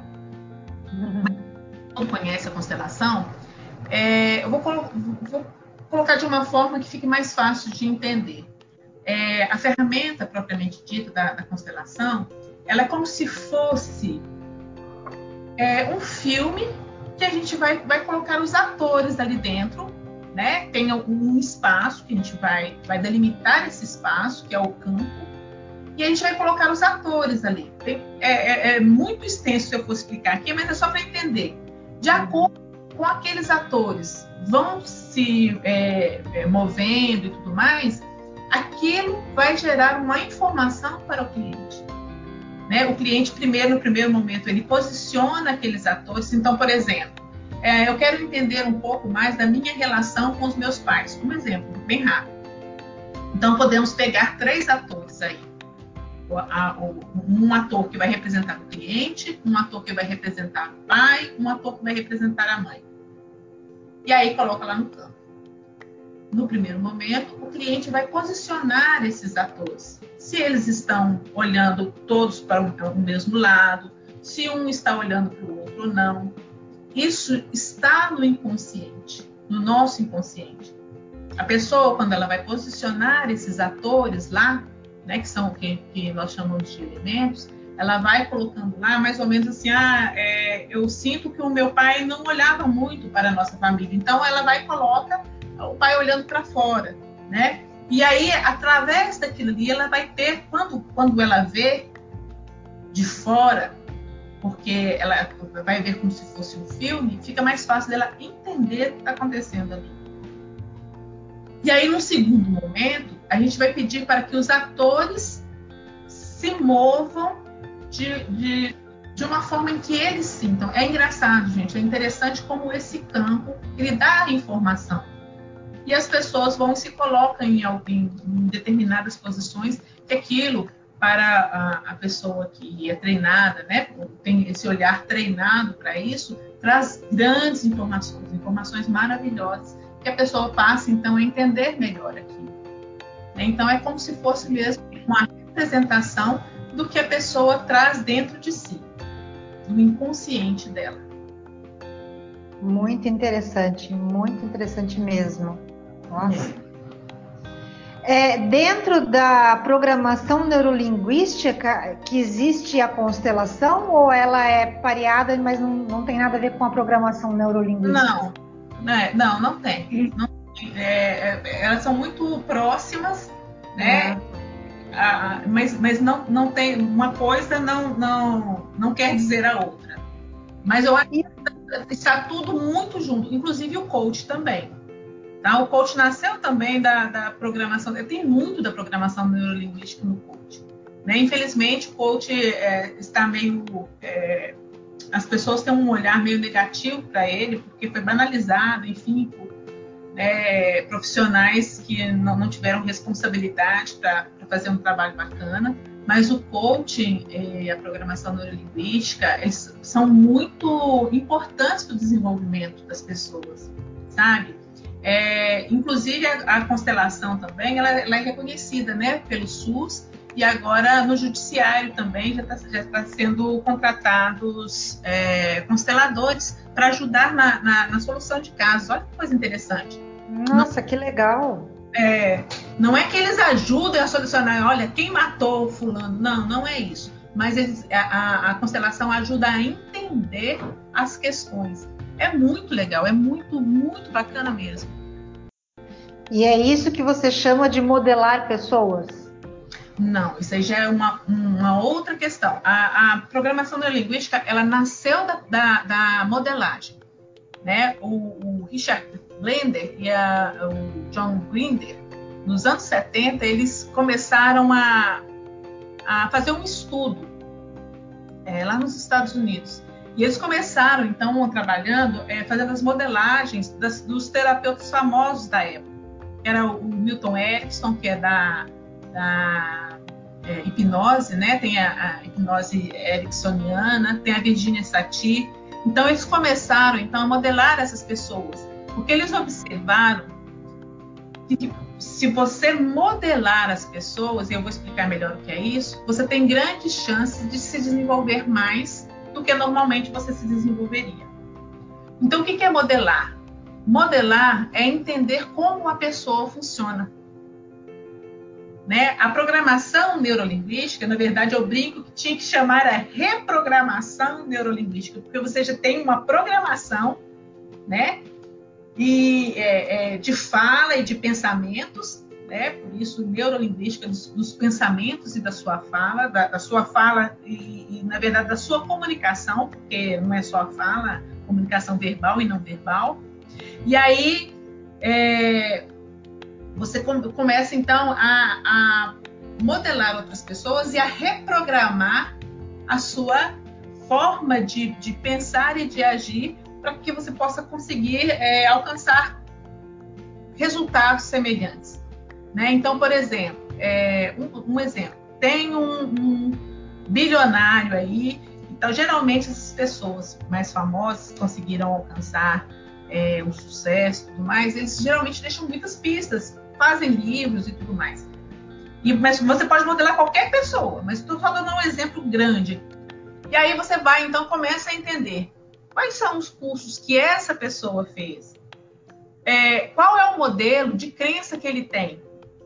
Não conhece a constelação? Eu vou colocar de uma forma que fique mais fácil de entender. A ferramenta propriamente dita da constelação, ela é como se fosse um filme que a gente vai colocar os atores ali dentro, né? Tem um espaço que a gente vai delimitar esse espaço, que é o campo, e a gente vai colocar os atores ali. É muito extenso se eu for explicar aqui, mas é só para entender. De acordo com aqueles atores vão se movendo e tudo mais, aquilo vai gerar uma informação para o cliente. Né? O cliente, no primeiro momento, ele posiciona aqueles atores. Então, por exemplo, eu quero entender um pouco mais da minha relação com os meus pais. Um exemplo, bem rápido. Então, podemos pegar 3 atores aí. Um ator que vai representar o cliente, um ator que vai representar o pai, um ator que vai representar a mãe. E aí, coloca lá no campo. No primeiro momento, o cliente vai posicionar esses atores. Se eles estão olhando todos para o mesmo lado, se um está olhando para o outro ou não. Isso está no inconsciente, no nosso inconsciente. A pessoa, quando ela vai posicionar esses atores lá, né, que nós chamamos de elementos, ela vai colocando lá mais ou menos assim, eu sinto que o meu pai não olhava muito para a nossa família. Então, ela vai e coloca o pai olhando para fora, né? E aí, através daquilo ali, ela vai ter, quando ela vê de fora, porque ela vai ver como se fosse um filme, fica mais fácil dela entender o que está acontecendo ali. E aí, no segundo momento, a gente vai pedir para que os atores se movam de uma forma em que eles sintam. É engraçado, gente, é interessante como esse campo, ele dá a informação. E as pessoas vão e se colocam em determinadas posições, que aquilo, para a pessoa que é treinada, né, tem esse olhar treinado para isso, traz grandes informações maravilhosas, que a pessoa passa, então, a entender melhor aquilo. Então, é como se fosse mesmo uma representação do que a pessoa traz dentro de si, do inconsciente dela. Muito interessante mesmo. Nossa. Dentro da programação neurolinguística que existe a constelação, ou ela é pareada, mas não tem nada a ver com a programação neurolinguística? Não tem. Elas são muito próximas, né? Mas não tem, uma coisa não quer dizer a outra. Mas eu acho que está tudo muito junto, inclusive o coach também. Tá? O coach nasceu também da programação, tem muito da programação neurolinguística no coach. Né? Infelizmente, o coach está meio... as pessoas têm um olhar meio negativo para ele, porque foi banalizado, enfim, por profissionais que não tiveram responsabilidade para fazer um trabalho bacana. Mas o coaching e a programação neurolinguística, eles são muito importantes para o desenvolvimento das pessoas, sabe? Inclusive a constelação também, ela é reconhecida, né, pelo SUS, e agora no judiciário também já está sendo contratados consteladores para ajudar na solução de casos. Olha que coisa interessante. Nossa, que legal! Não é que eles ajudem a solucionar, olha, quem matou o fulano. Não é isso. Mas a constelação ajuda a entender as questões. É muito legal, é muito, muito bacana mesmo. E é isso que você chama de modelar pessoas? Não, isso aí já é uma outra questão. A programação neurolinguística, ela nasceu da modelagem. Né? O Richard Blender e o John Grinder, nos anos 70, eles começaram a a fazer um estudo lá nos Estados Unidos. E eles começaram, então, trabalhando, fazendo as modelagens dos terapeutas famosos da época. Era o Milton Erickson, que é da hipnose, né? Tem a hipnose ericksoniana, tem a Virginia Satir. Então, eles começaram, então, a modelar essas pessoas. Porque eles observaram que se você modelar as pessoas, e eu vou explicar melhor o que é isso, você tem grandes chances de se desenvolver mais do que normalmente você se desenvolveria. Então, o que é modelar? Modelar é entender como a pessoa funciona. Né? A programação neurolinguística, na verdade, eu brinco que tinha que chamar a reprogramação neurolinguística, porque você já tem uma programação, né? De fala e de pensamentos, né? Por isso, neurolinguística dos pensamentos e da sua fala, da sua fala e, na verdade, da sua comunicação, porque não é só a fala, comunicação verbal e não verbal. E aí, você começa, então, a modelar outras pessoas e a reprogramar a sua forma de pensar e de agir para que você possa conseguir alcançar resultados semelhantes. Né? Então, por exemplo, um exemplo, tem um bilionário aí, então geralmente essas pessoas mais famosas conseguiram alcançar o sucesso e tudo mais, eles geralmente deixam muitas pistas, fazem livros e tudo mais. Mas você pode modelar qualquer pessoa, mas estou falando um exemplo grande. E aí você vai, então, começa a entender quais são os cursos que essa pessoa fez, qual é o modelo de crença que ele tem.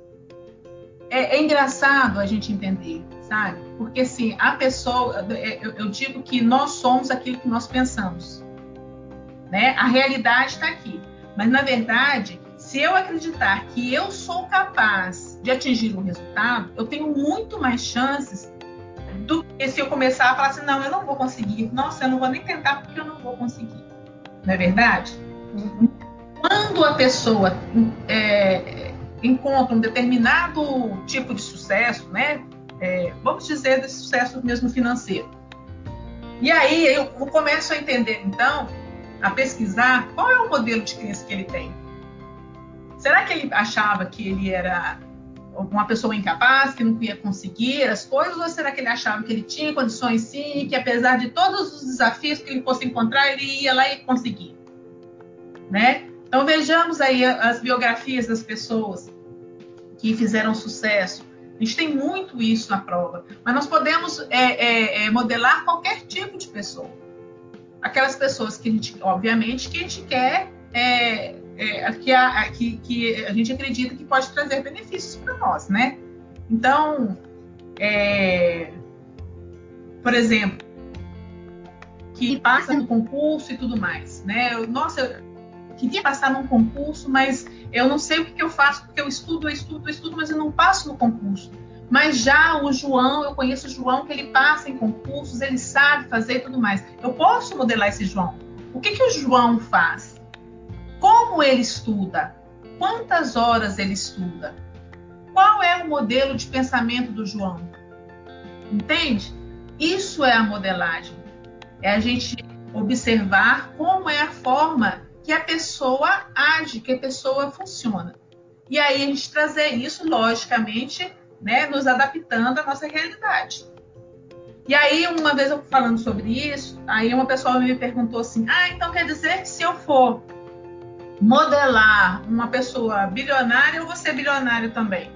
É engraçado a gente entender, sabe? Porque, assim, a pessoa... Eu digo que nós somos aquilo que nós pensamos. Né? A realidade está aqui. Mas, na verdade, se eu acreditar que eu sou capaz de atingir um resultado, eu tenho muito mais chances do que se eu começar a falar assim, não, eu não vou conseguir. Nossa, eu não vou nem tentar porque eu não vou conseguir. Não é verdade? Uhum. Quando a pessoa encontra um determinado tipo de sucesso, né? Vamos dizer de sucesso mesmo financeiro. E aí eu começo a entender, então, a pesquisar qual é o modelo de crença que ele tem. Será que ele achava que ele era uma pessoa incapaz, que não ia conseguir as coisas, ou será que ele achava que ele tinha condições sim, que apesar de todos os desafios que ele fosse encontrar, ele ia lá e conseguir? Né? Então vejamos aí as biografias das pessoas que fizeram sucesso. A gente tem muito isso na prova, mas nós podemos modelar qualquer tipo de pessoa. Aquelas pessoas que a gente, obviamente, que a gente quer, que a gente acredita que pode trazer benefícios para nós, né? Então, por exemplo, que passa no concurso e tudo mais, né? Nossa, eu queria passar num concurso, mas eu não sei o que eu faço, porque eu estudo, mas eu não passo no concurso. Mas já o João, eu conheço o João, que ele passa em concursos, ele sabe fazer e tudo mais. Eu posso modelar esse João. O que o João faz? Como ele estuda? Quantas horas ele estuda? Qual é o modelo de pensamento do João? Entende? Isso é a modelagem. É a gente observar como é a forma que a pessoa age, que a pessoa funciona. E aí a gente trazer isso, logicamente, né, nos adaptando à nossa realidade. E aí, uma vez eu falando sobre isso, aí uma pessoa me perguntou assim, então quer dizer que se eu for modelar uma pessoa bilionária, eu vou ser bilionário também?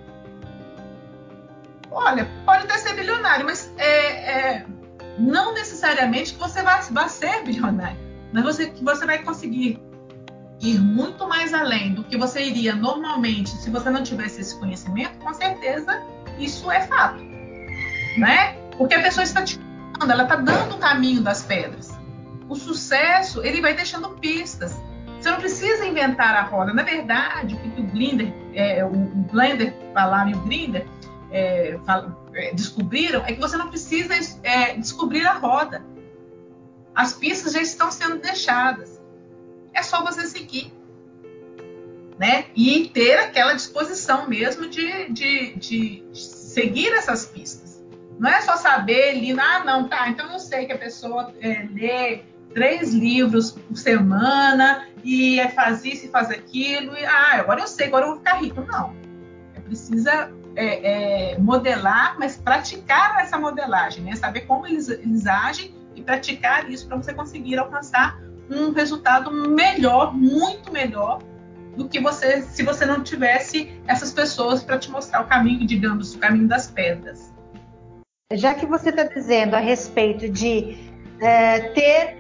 Olha, pode até ser bilionário, mas não necessariamente que você vai ser bilionário, mas que você vai conseguir ir muito mais além do que você iria normalmente se você não tivesse esse conhecimento, com certeza isso é fato, né? Porque a pessoa está te falando, ela está dando o caminho das pedras. O sucesso, ele vai deixando pistas. Você não precisa inventar a roda. Na verdade, o que o Blender falava e o Grinder descobriram é que você não precisa descobrir a roda. As pistas já estão sendo deixadas. É só você seguir, né? E ter aquela disposição mesmo de seguir essas pistas. Não é só saber, não, tá, então eu sei que a pessoa lê 3 livros por semana e faz isso e faz aquilo, e agora eu sei, agora eu vou ficar rico. Não. Precisa modelar, mas praticar essa modelagem, né? Saber como eles agem e praticar isso para você conseguir alcançar um resultado melhor, muito melhor do que se você não tivesse essas pessoas para te mostrar o caminho, digamos, o caminho das pedras. Já que você está dizendo a respeito de ter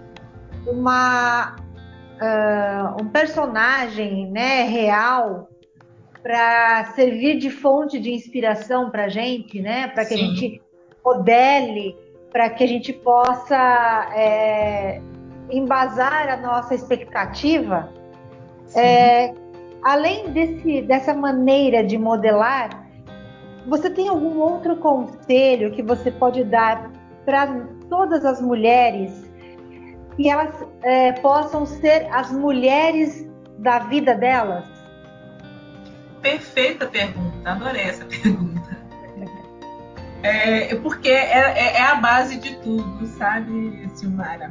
um personagem, né, real para servir de fonte de inspiração para a gente, né, para que a gente modele, para que a gente possa embasar a nossa expectativa, além dessa maneira de modelar, você tem algum outro conselho que você pode dar para todas as mulheres que elas possam ser as mulheres da vida delas? Perfeita pergunta, adorei essa pergunta. Porque é a base de tudo, sabe, Silmara?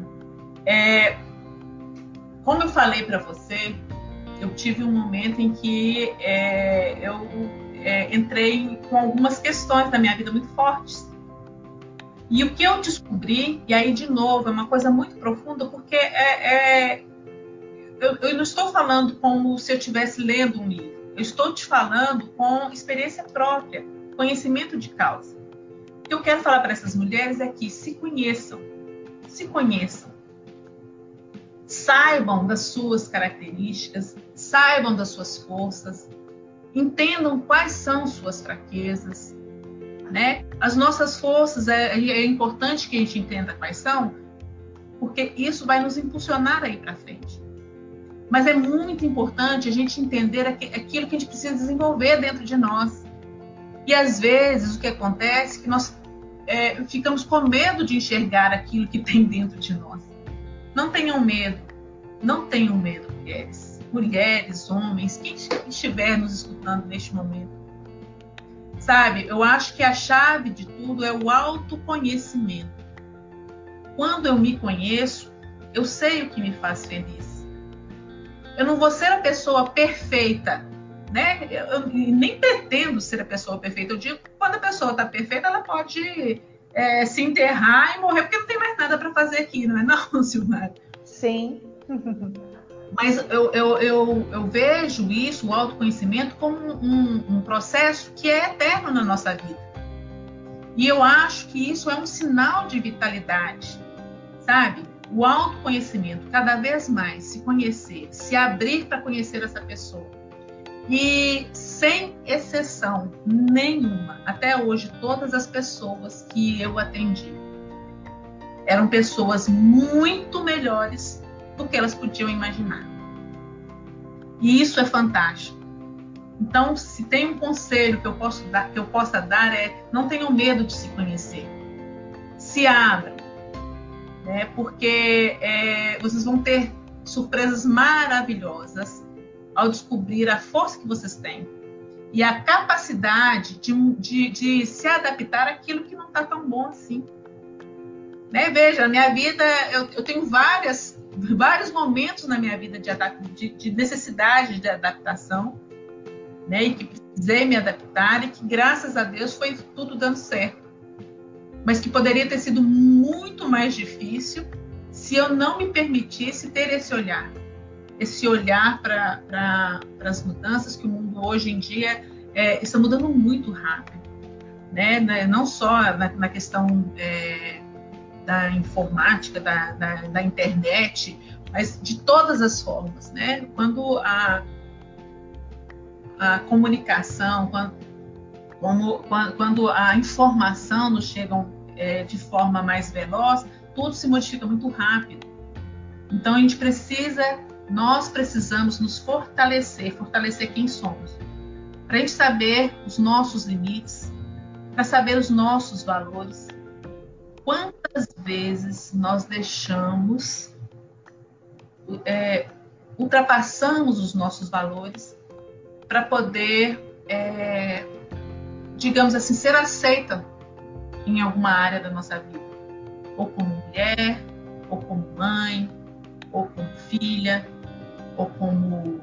Como eu falei para você, eu tive um momento em que eu entrei com algumas questões da minha vida muito fortes. E o que eu descobri, e aí de novo, é uma coisa muito profunda, porque eu não estou falando como se eu estivesse lendo um livro. Eu estou te falando com experiência própria, conhecimento de causa. O que eu quero falar para essas mulheres é que se conheçam, saibam das suas características, saibam das suas forças, entendam quais são suas fraquezas, né? As nossas forças, é importante que a gente entenda quais são, porque isso vai nos impulsionar aí para frente. Mas é muito importante a gente entender aquilo que a gente precisa desenvolver dentro de nós. E às vezes o que acontece é que nós ficamos com medo de enxergar aquilo que tem dentro de nós. Não tenham medo, mulheres, homens, quem estiver nos escutando neste momento. Sabe, eu acho que a chave de tudo é o autoconhecimento. Quando eu me conheço, eu sei o que me faz feliz. Eu não vou ser a pessoa perfeita, né? Eu nem pretendo ser a pessoa perfeita. Eu digo que quando a pessoa está perfeita, ela pode se enterrar e morrer, porque não tem mais nada para fazer aqui, não é não, Silmara? Sim. Mas eu vejo isso, o autoconhecimento, como um processo que é eterno na nossa vida. E eu acho que isso é um sinal de vitalidade, sabe? O autoconhecimento, cada vez mais se conhecer, se abrir para conhecer essa pessoa. E sem exceção nenhuma, até hoje, todas as pessoas que eu atendi eram pessoas muito melhores do que elas podiam imaginar. E isso é fantástico. Então, se tem um conselho que eu possa dar não tenham medo de se conhecer. Se abram, né? Porque vocês vão ter surpresas maravilhosas ao descobrir a força que vocês têm e a capacidade de se adaptar àquilo que não está tão bom assim. Né? Veja, na minha vida, eu tenho vários momentos na minha vida de necessidade de adaptação, né? E que precisei me adaptar e que, graças a Deus, foi tudo dando certo. Mas que poderia ter sido muito mais difícil se eu não me permitisse ter esse olhar para as mudanças que o mundo hoje em dia está mudando muito rápido, né? Não só na questão da informática, da internet, mas de todas as formas, né? Quando a comunicação, quando a informação nos chega de forma mais veloz, tudo se modifica muito rápido. Então nós precisamos nos fortalecer quem somos, para a gente saber os nossos limites, para saber os nossos valores. Quantas vezes nós ultrapassamos os nossos valores para poder, digamos assim, ser aceita em alguma área da nossa vida, ou como mulher, ou como mãe, ou como filha, ou como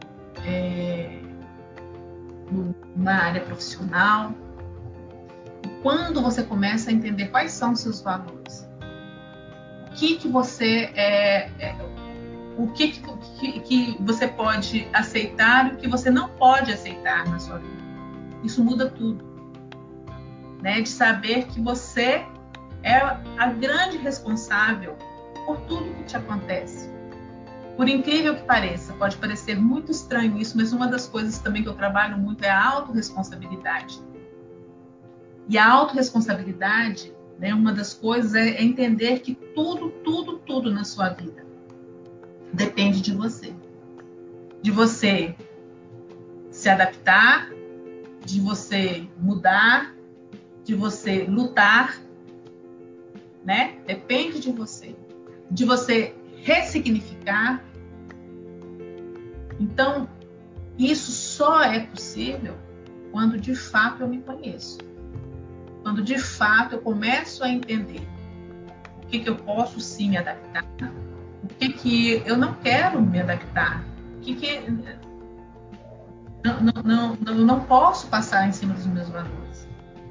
na área profissional. E quando você começa a entender quais são os seus valores, o que você o que você pode aceitar e o que você não pode aceitar na sua vida, isso muda tudo, né? De saber que você é a grande responsável por tudo que te acontece. Por incrível que pareça, pode parecer muito estranho isso, mas uma das coisas também que eu trabalho muito é a autorresponsabilidade. E a autorresponsabilidade, né, uma das coisas é entender que tudo na sua vida depende de você. De você se adaptar, de você mudar, de você lutar, né? Depende de você. De você ressignificar. Então, isso só é possível quando de fato eu me conheço. Quando de fato eu começo a entender o que eu posso sim me adaptar, o que eu não quero me adaptar, o que não posso passar em cima dos meus valores.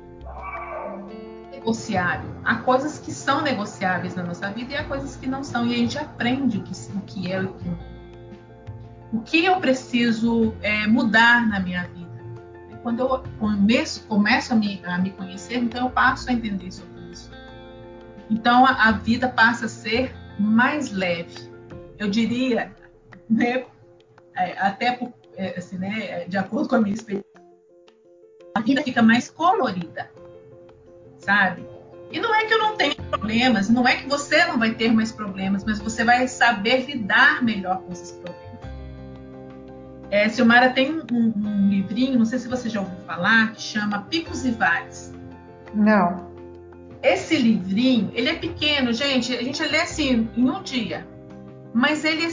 Negociável. Há coisas que são negociáveis na nossa vida e há coisas que não são. E a gente aprende o que é e o que não. O que eu preciso mudar na minha vida? Quando eu começo a me conhecer, então eu passo a entender sobre isso. Então a vida passa a ser mais leve. Eu diria, né, até assim, né, de acordo com a minha experiência, a vida fica mais colorida, sabe? E não é que eu não tenha problemas, não é que você não vai ter mais problemas, mas você vai saber lidar melhor com esses problemas. Silmara tem um livrinho, não sei se você já ouviu falar, que chama Picos e Vales. Não. Esse livrinho, ele é pequeno, gente, a gente lê assim em um dia, mas ele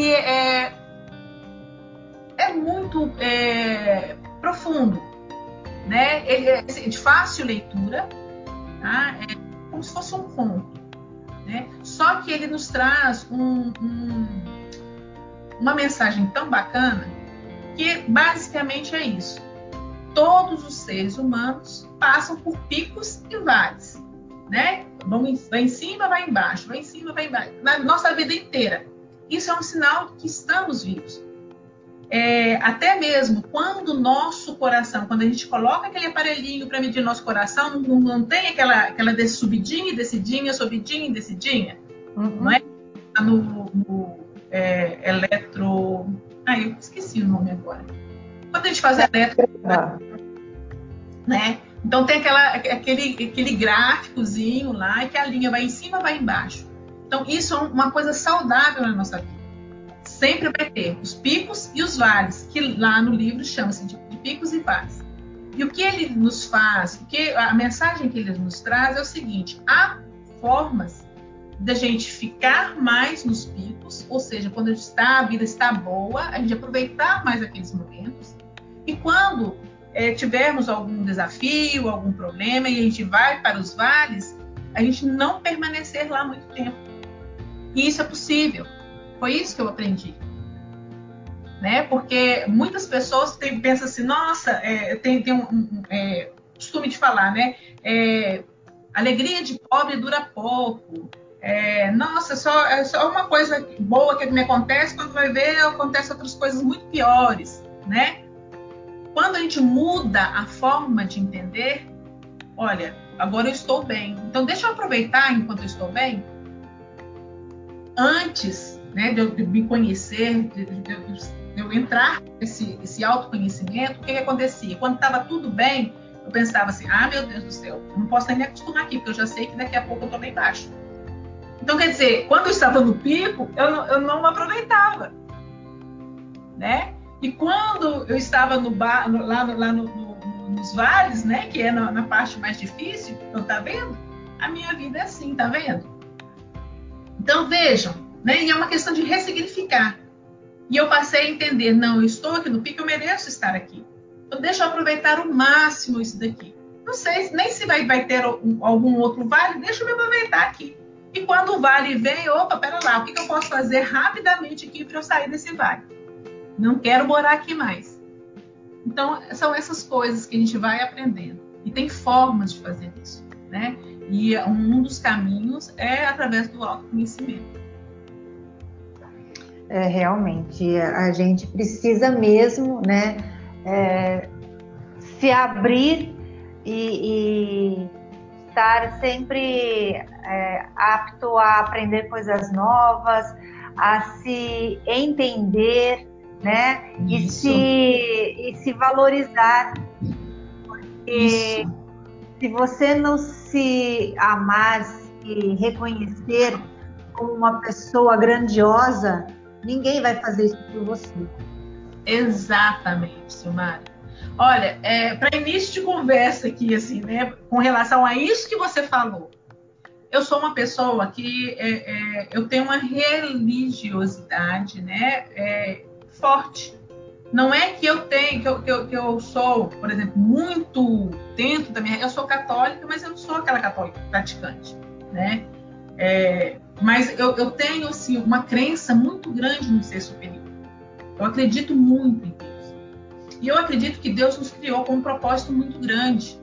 é muito profundo, né? Ele é de fácil leitura, tá? É como se fosse um conto, né? Só que ele nos traz uma mensagem tão bacana que basicamente é isso. Todos os seres humanos passam por picos e vales, né? Vai em cima, vai embaixo, vai em cima, vai embaixo. Na nossa vida inteira. Isso é um sinal de que estamos vivos. Até mesmo quando o nosso coração, quando a gente coloca aquele aparelhinho para medir nosso coração, não tem aquela subidinha e descidinha, subidinha e descidinha, não é? No eletro... eu esqueci o nome agora. Quando a gente faz eletro... né? Então tem aquele gráficozinho lá que a linha vai em cima, vai embaixo. Então isso é uma coisa saudável na nossa vida. Sempre vai ter os picos e os vales, que lá no livro chama-se de picos e vales. E o que ele nos faz, a mensagem que ele nos traz é o seguinte: há formas da gente ficar mais nos picos, ou seja, quando a vida está boa, a gente aproveitar mais aqueles momentos, e quando tivermos algum desafio, algum problema, e a gente vai para os vales, a gente não permanecer lá muito tempo. E isso é possível. Foi isso que eu aprendi. Né? Porque muitas pessoas pensam assim, nossa, tem costume de falar, né? Alegria de pobre dura pouco. Nossa, só uma coisa boa que me acontece, quando vai ver, acontecem outras coisas muito piores, né? Quando a gente muda a forma de entender, olha, agora eu estou bem, então deixa eu aproveitar enquanto eu estou bem. Antes, né, de eu me conhecer, de eu entrar nesse autoconhecimento, o que acontecia? Quando estava tudo bem, eu pensava assim, meu Deus do céu, eu não posso nem me acostumar aqui, porque eu já sei que daqui a pouco eu estou lá embaixo. Então, quer dizer, quando eu estava no pico, eu não aproveitava, né? E quando eu estava lá nos vales, né, que é na parte mais difícil, então tá vendo? A minha vida é assim, tá vendo? Então vejam, né? E é uma questão de ressignificar. E eu passei a entender, não, eu estou aqui no pico, eu mereço estar aqui. Então deixa eu aproveitar o máximo isso daqui. Não sei nem se vai ter algum outro vale, deixa eu me aproveitar aqui. E quando o vale vem, opa, pera lá, o que eu posso fazer rapidamente aqui para eu sair desse vale? Não quero morar aqui mais. Então, são essas coisas que a gente vai aprendendo. E tem formas de fazer isso, né? E um dos caminhos é através do autoconhecimento. Realmente, a gente precisa mesmo, né, se abrir e estar sempre apto a aprender coisas novas, a se entender, né, e se valorizar. Porque se você não se amar, se reconhecer como uma pessoa grandiosa, ninguém vai fazer isso por você. Exatamente, Silmara. Olha, para início de conversa aqui, assim, né, com relação a isso que você falou, eu sou uma pessoa que eu tenho uma religiosidade, né, forte. Não é que eu tenho, que eu sou, por exemplo, muito dentro da minha... Eu sou católica, mas eu não sou aquela católica praticante, né? Mas eu tenho, assim, uma crença muito grande no ser superior. Eu acredito muito em Deus. E eu acredito que Deus nos criou com um propósito muito grande.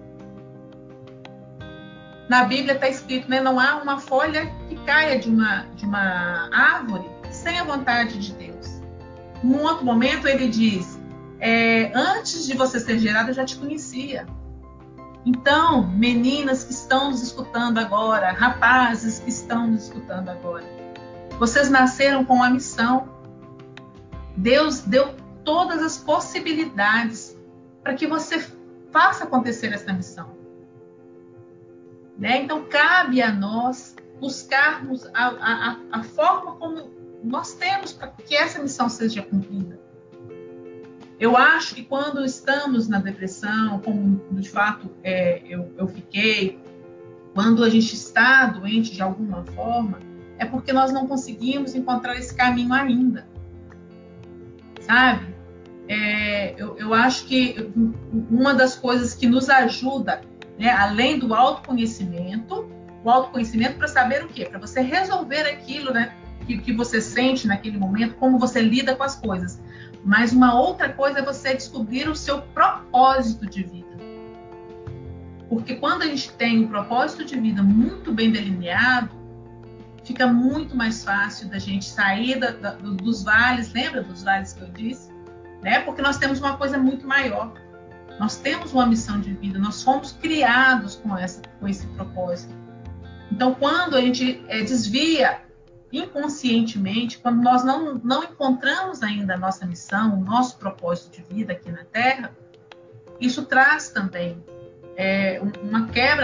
Na Bíblia está escrito, né? Não há uma folha que caia de uma árvore sem a vontade de Deus. Num outro momento ele diz, antes de você ser gerada eu já te conhecia. Então, meninas que estão nos escutando agora, rapazes que estão nos escutando agora, vocês nasceram com uma missão. Deus deu todas as possibilidades para que você faça acontecer essa missão. Né? Então, cabe a nós buscarmos a forma como nós temos para que essa missão seja cumprida. Eu acho que quando estamos na depressão, como de fato eu fiquei, quando a gente está doente de alguma forma, é porque nós não conseguimos encontrar esse caminho ainda. Sabe? Eu acho que uma das coisas que nos ajuda, né, além do autoconhecimento, o autoconhecimento para saber o quê? Para você resolver aquilo, né, que você sente naquele momento, como você lida com as coisas. Mas uma outra coisa é você descobrir o seu propósito de vida. Porque quando a gente tem um propósito de vida muito bem delineado, fica muito mais fácil da gente sair dos vales, lembra dos vales que eu disse? Né? Porque nós temos uma coisa muito maior. Nós temos uma missão de vida, nós fomos criados com esse propósito. Então, quando a gente desvia inconscientemente, quando nós não encontramos ainda a nossa missão, o nosso propósito de vida aqui na Terra, isso traz também uma quebra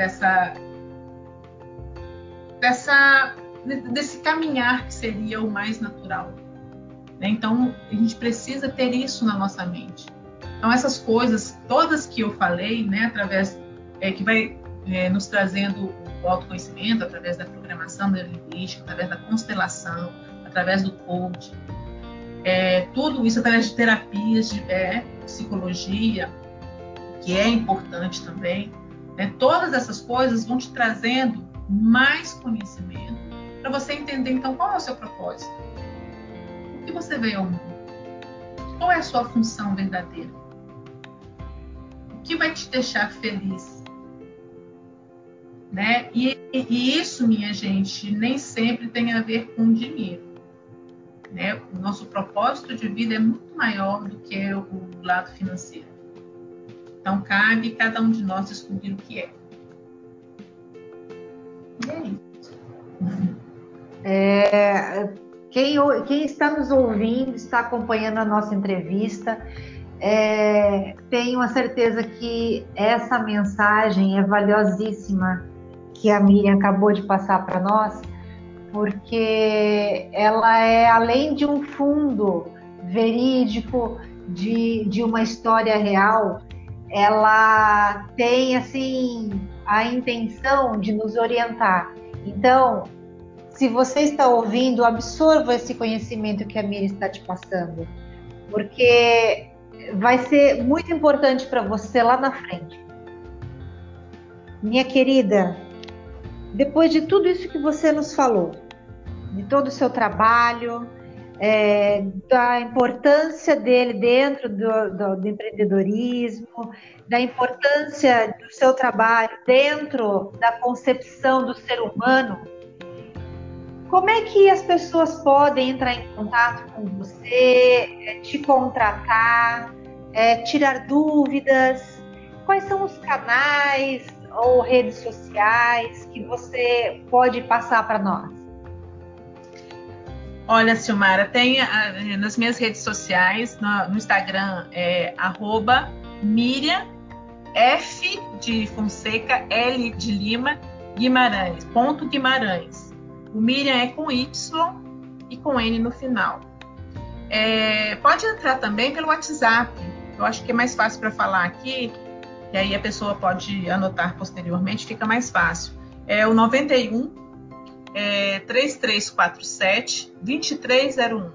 desse caminhar que seria o mais natural. Né? Então, a gente precisa ter isso na nossa mente. Então, essas coisas todas que eu falei, né, através que vai nos trazendo o autoconhecimento, através da programação neurolinguística, através da constelação, através do coaching, tudo isso através de terapias, de psicologia, que é importante também. Né? Todas essas coisas vão te trazendo mais conhecimento para você entender, então, qual é o seu propósito. O que você veio ao mundo? Qual é a sua função verdadeira? O que vai te deixar feliz? Né? E isso, minha gente, nem sempre tem a ver com dinheiro. Né? O nosso propósito de vida é muito maior do que o lado financeiro. Então, cabe cada um de nós descobrir o que é. E é isso. Quem está nos ouvindo, está acompanhando a nossa entrevista, tenho a certeza que essa mensagem é valiosíssima que a Miriam acabou de passar para nós, porque ela é, além de um fundo verídico de uma história real, ela tem assim a intenção de nos orientar. Então, se você está ouvindo, absorva esse conhecimento que a Miriam está te passando, porque vai ser muito importante para você lá na frente. Minha querida, depois de tudo isso que você nos falou, de todo o seu trabalho, da importância dele dentro do empreendedorismo, da importância do seu trabalho dentro da concepção do ser humano, como é que as pessoas podem entrar em contato com você, te contratar, tirar dúvidas? Quais são os canais ou redes sociais que você pode passar para nós? Olha, Silmara, tem nas minhas redes sociais, no Instagram é @Miriam F de Fonseca, L de Lima, Guimarães, ponto Guimarães. O Miriam é com Y e com N no final. Pode entrar também pelo WhatsApp. Eu acho que é mais fácil para falar aqui, e aí a pessoa pode anotar posteriormente, fica mais fácil. É o 91 3347 2301.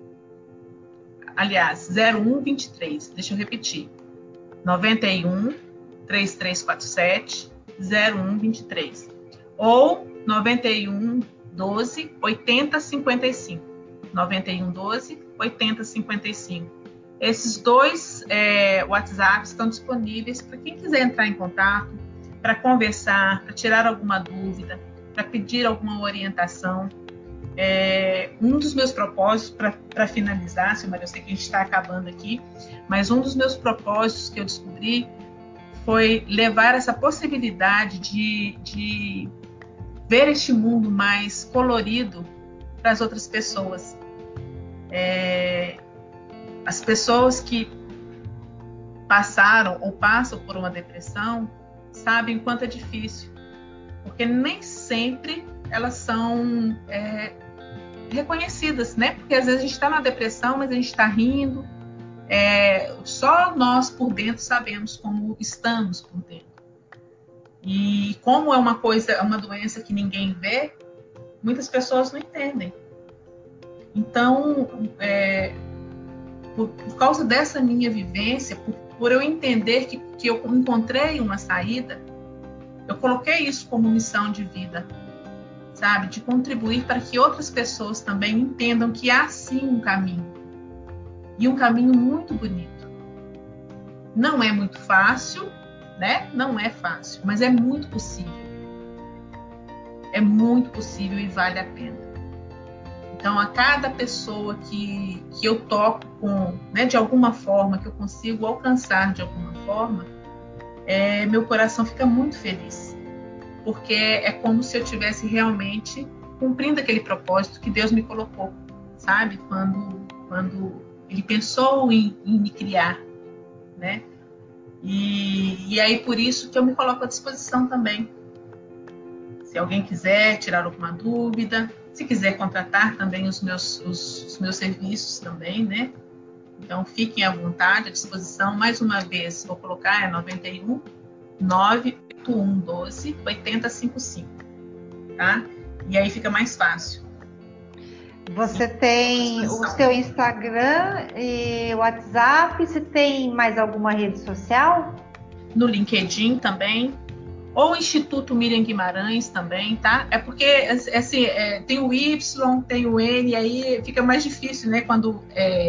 Aliás, 0123. Deixa eu repetir. 91 3347 0123. Ou 91 12 80 55. 91 12 80 55. Esses dois WhatsApps estão disponíveis para quem quiser entrar em contato, para conversar, para tirar alguma dúvida, para pedir alguma orientação. Um dos meus propósitos, para finalizar, Silmara, eu sei que a gente está acabando aqui, mas um dos meus propósitos que eu descobri foi levar essa possibilidade de ver este mundo mais colorido para as outras pessoas. As pessoas que passaram ou passam por uma depressão sabem o quanto é difícil, porque nem sempre elas são reconhecidas, né? Porque às vezes a gente está na depressão, mas a gente está rindo. Só nós por dentro sabemos como estamos por dentro. E como é uma doença que ninguém vê, muitas pessoas não entendem. Então, por causa dessa minha vivência, por eu entender que eu encontrei uma saída, eu coloquei isso como missão de vida, sabe? De contribuir para que outras pessoas também entendam que há sim um caminho. E um caminho muito bonito. Não é muito fácil, né? Não é fácil, mas é muito possível. É muito possível e vale a pena. Então, a cada pessoa que eu toco com, né, de alguma forma, que eu consigo alcançar de alguma forma, meu coração fica muito feliz. Porque é como se eu estivesse realmente cumprindo aquele propósito que Deus me colocou, sabe? Quando Ele pensou em me criar, né? E aí por isso que eu me coloco à disposição também. Se alguém quiser tirar alguma dúvida, se quiser contratar também os meus serviços também, né? Então fiquem à vontade, à disposição. Mais uma vez, vou colocar 91 981 12 8055, tá? E aí fica mais fácil. Você tem o seu Instagram e WhatsApp, você tem mais alguma rede social? No LinkedIn também, ou Instituto Miriam Guimarães também, tá? É porque assim, tem o Y, tem o N, aí fica mais difícil, né? Quando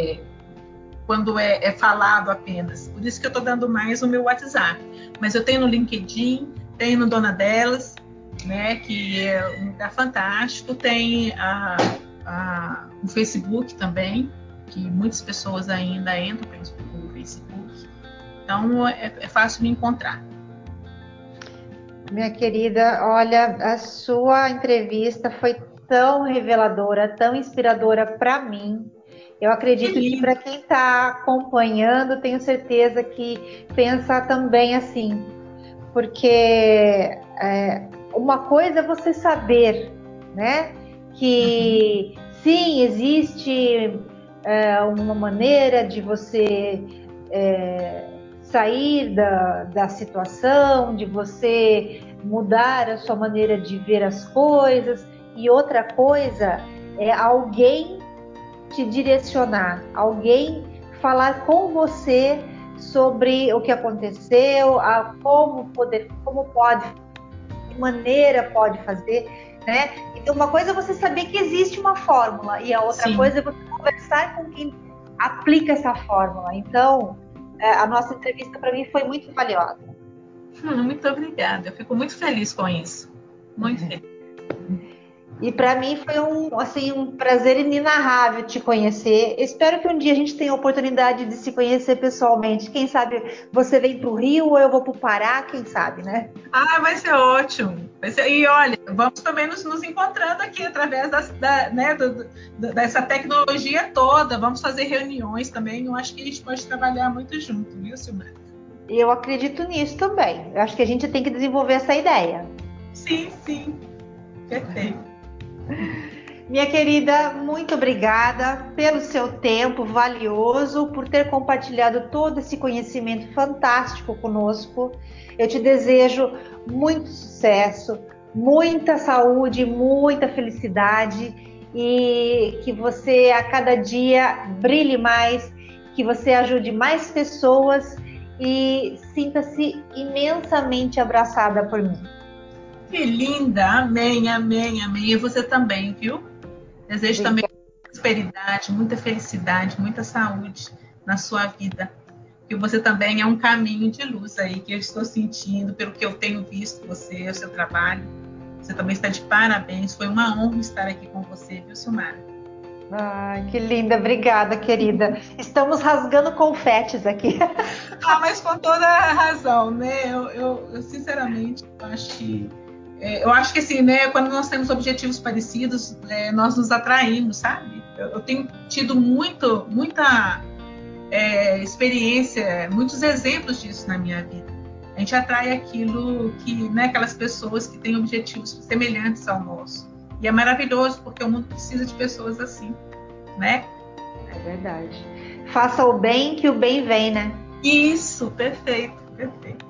é falado apenas. Por isso que eu estou dando mais o meu WhatsApp. Mas eu tenho no LinkedIn, tenho no Dona Delas, né? Que é um lugar fantástico. Tem o Facebook também, que muitas pessoas ainda entram pelo Facebook. Então é fácil me encontrar. Minha querida, olha, a sua entrevista foi tão reveladora, tão inspiradora para mim. Eu acredito que para quem está acompanhando, tenho certeza que pensa também assim, porque uma coisa é você saber, né, que sim, existe uma maneira de você sair da situação, de você mudar a sua maneira de ver as coisas, e outra coisa é alguém te direcionar, alguém falar com você sobre o que aconteceu, como pode maneira pode fazer, né? Então, uma coisa é você saber que existe uma fórmula e a outra Sim. coisa é você conversar com quem aplica essa fórmula. Então, a nossa entrevista para mim foi muito valiosa. Muito obrigada. Eu fico muito feliz com isso. Muito feliz. E para mim foi um prazer inenarrável te conhecer. Espero que um dia a gente tenha a oportunidade de se conhecer pessoalmente. Quem sabe você vem para o Rio ou eu vou para o Pará, quem sabe, né? Vai ser ótimo. E olha, vamos também nos encontrando aqui através dessa tecnologia toda. Vamos fazer reuniões também. Eu acho que a gente pode trabalhar muito junto, viu, Silmara? Eu acredito nisso também. Eu acho que a gente tem que desenvolver essa ideia. Sim, sim. Perfeito. Minha querida, muito obrigada pelo seu tempo valioso, por ter compartilhado todo esse conhecimento fantástico conosco. Eu te desejo muito sucesso, muita saúde, muita felicidade e que você a cada dia brilhe mais, que você ajude mais pessoas e sinta-se imensamente abraçada por mim. Que linda! Amém, amém, amém. E você também, viu? Desejo também muita prosperidade, muita felicidade, muita saúde na sua vida. Que você também é um caminho de luz aí, que eu estou sentindo, pelo que eu tenho visto você, o seu trabalho. Você também está de parabéns. Foi uma honra estar aqui com você, viu, Silmara? Ai, que linda, obrigada, querida. Estamos rasgando confetes aqui. Mas com toda a razão, né? Eu sinceramente eu acho que assim, né? Quando nós temos objetivos parecidos, nós nos atraímos, sabe? Eu tenho tido muita experiência, muitos exemplos disso na minha vida. A gente atrai aquilo que, né? Aquelas pessoas que têm objetivos semelhantes ao nosso. E é maravilhoso porque o mundo precisa de pessoas assim, né? É verdade. Faça o bem que o bem vem, né? Isso, perfeito, perfeito.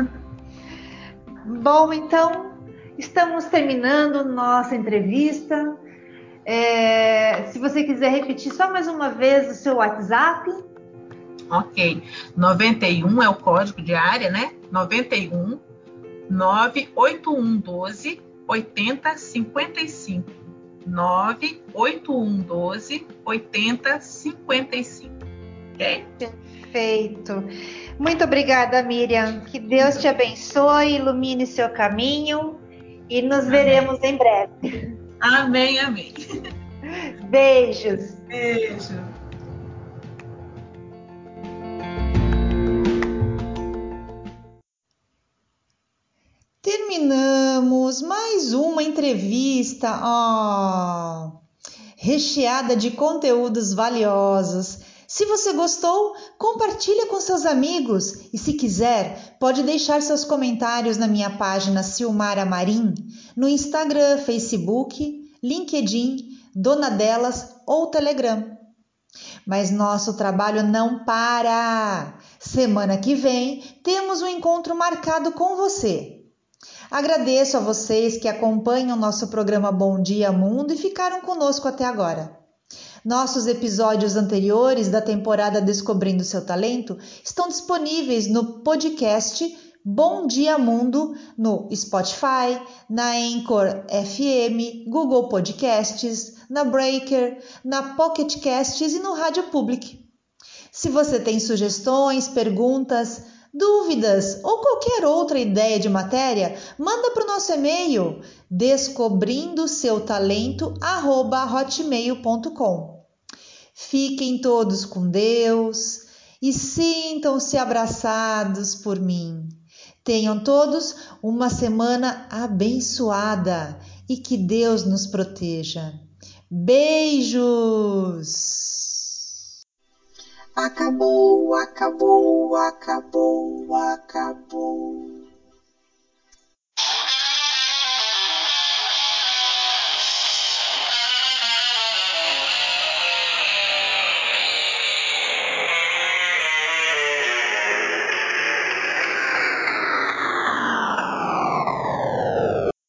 Bom, então, estamos terminando nossa entrevista. Se você quiser repetir só mais uma vez o seu WhatsApp. Ok. 91 é o código de área, né? 91 98112 8055. 98112 8055. Ok? Perfeito. Muito obrigada, Miriam. Que Deus te abençoe, ilumine seu caminho e nos veremos em breve. Amém, amém. Beijos. Beijo. Terminamos mais uma entrevista, recheada de conteúdos valiosos. Se você gostou, compartilha com seus amigos e se quiser, pode deixar seus comentários na minha página Silmara Marim, no Instagram, Facebook, LinkedIn, Donadelas ou Telegram. Mas nosso trabalho não para! Semana que vem temos um encontro marcado com você. Agradeço a vocês que acompanham nosso programa Bom Dia Mundo e ficaram conosco até agora. Nossos episódios anteriores da temporada Descobrindo Seu Talento estão disponíveis no podcast Bom Dia Mundo no Spotify, na Anchor FM, Google Podcasts, na Breaker, na Pocket Casts e no Rádio Public. Se você tem sugestões, perguntas, dúvidas ou qualquer outra ideia de matéria, manda para o nosso e-mail descobrindoseutalento@hotmail.com. Fiquem todos com Deus e sintam-se abraçados por mim. Tenham todos uma semana abençoada e que Deus nos proteja. Beijos! Acabou, acabou, acabou.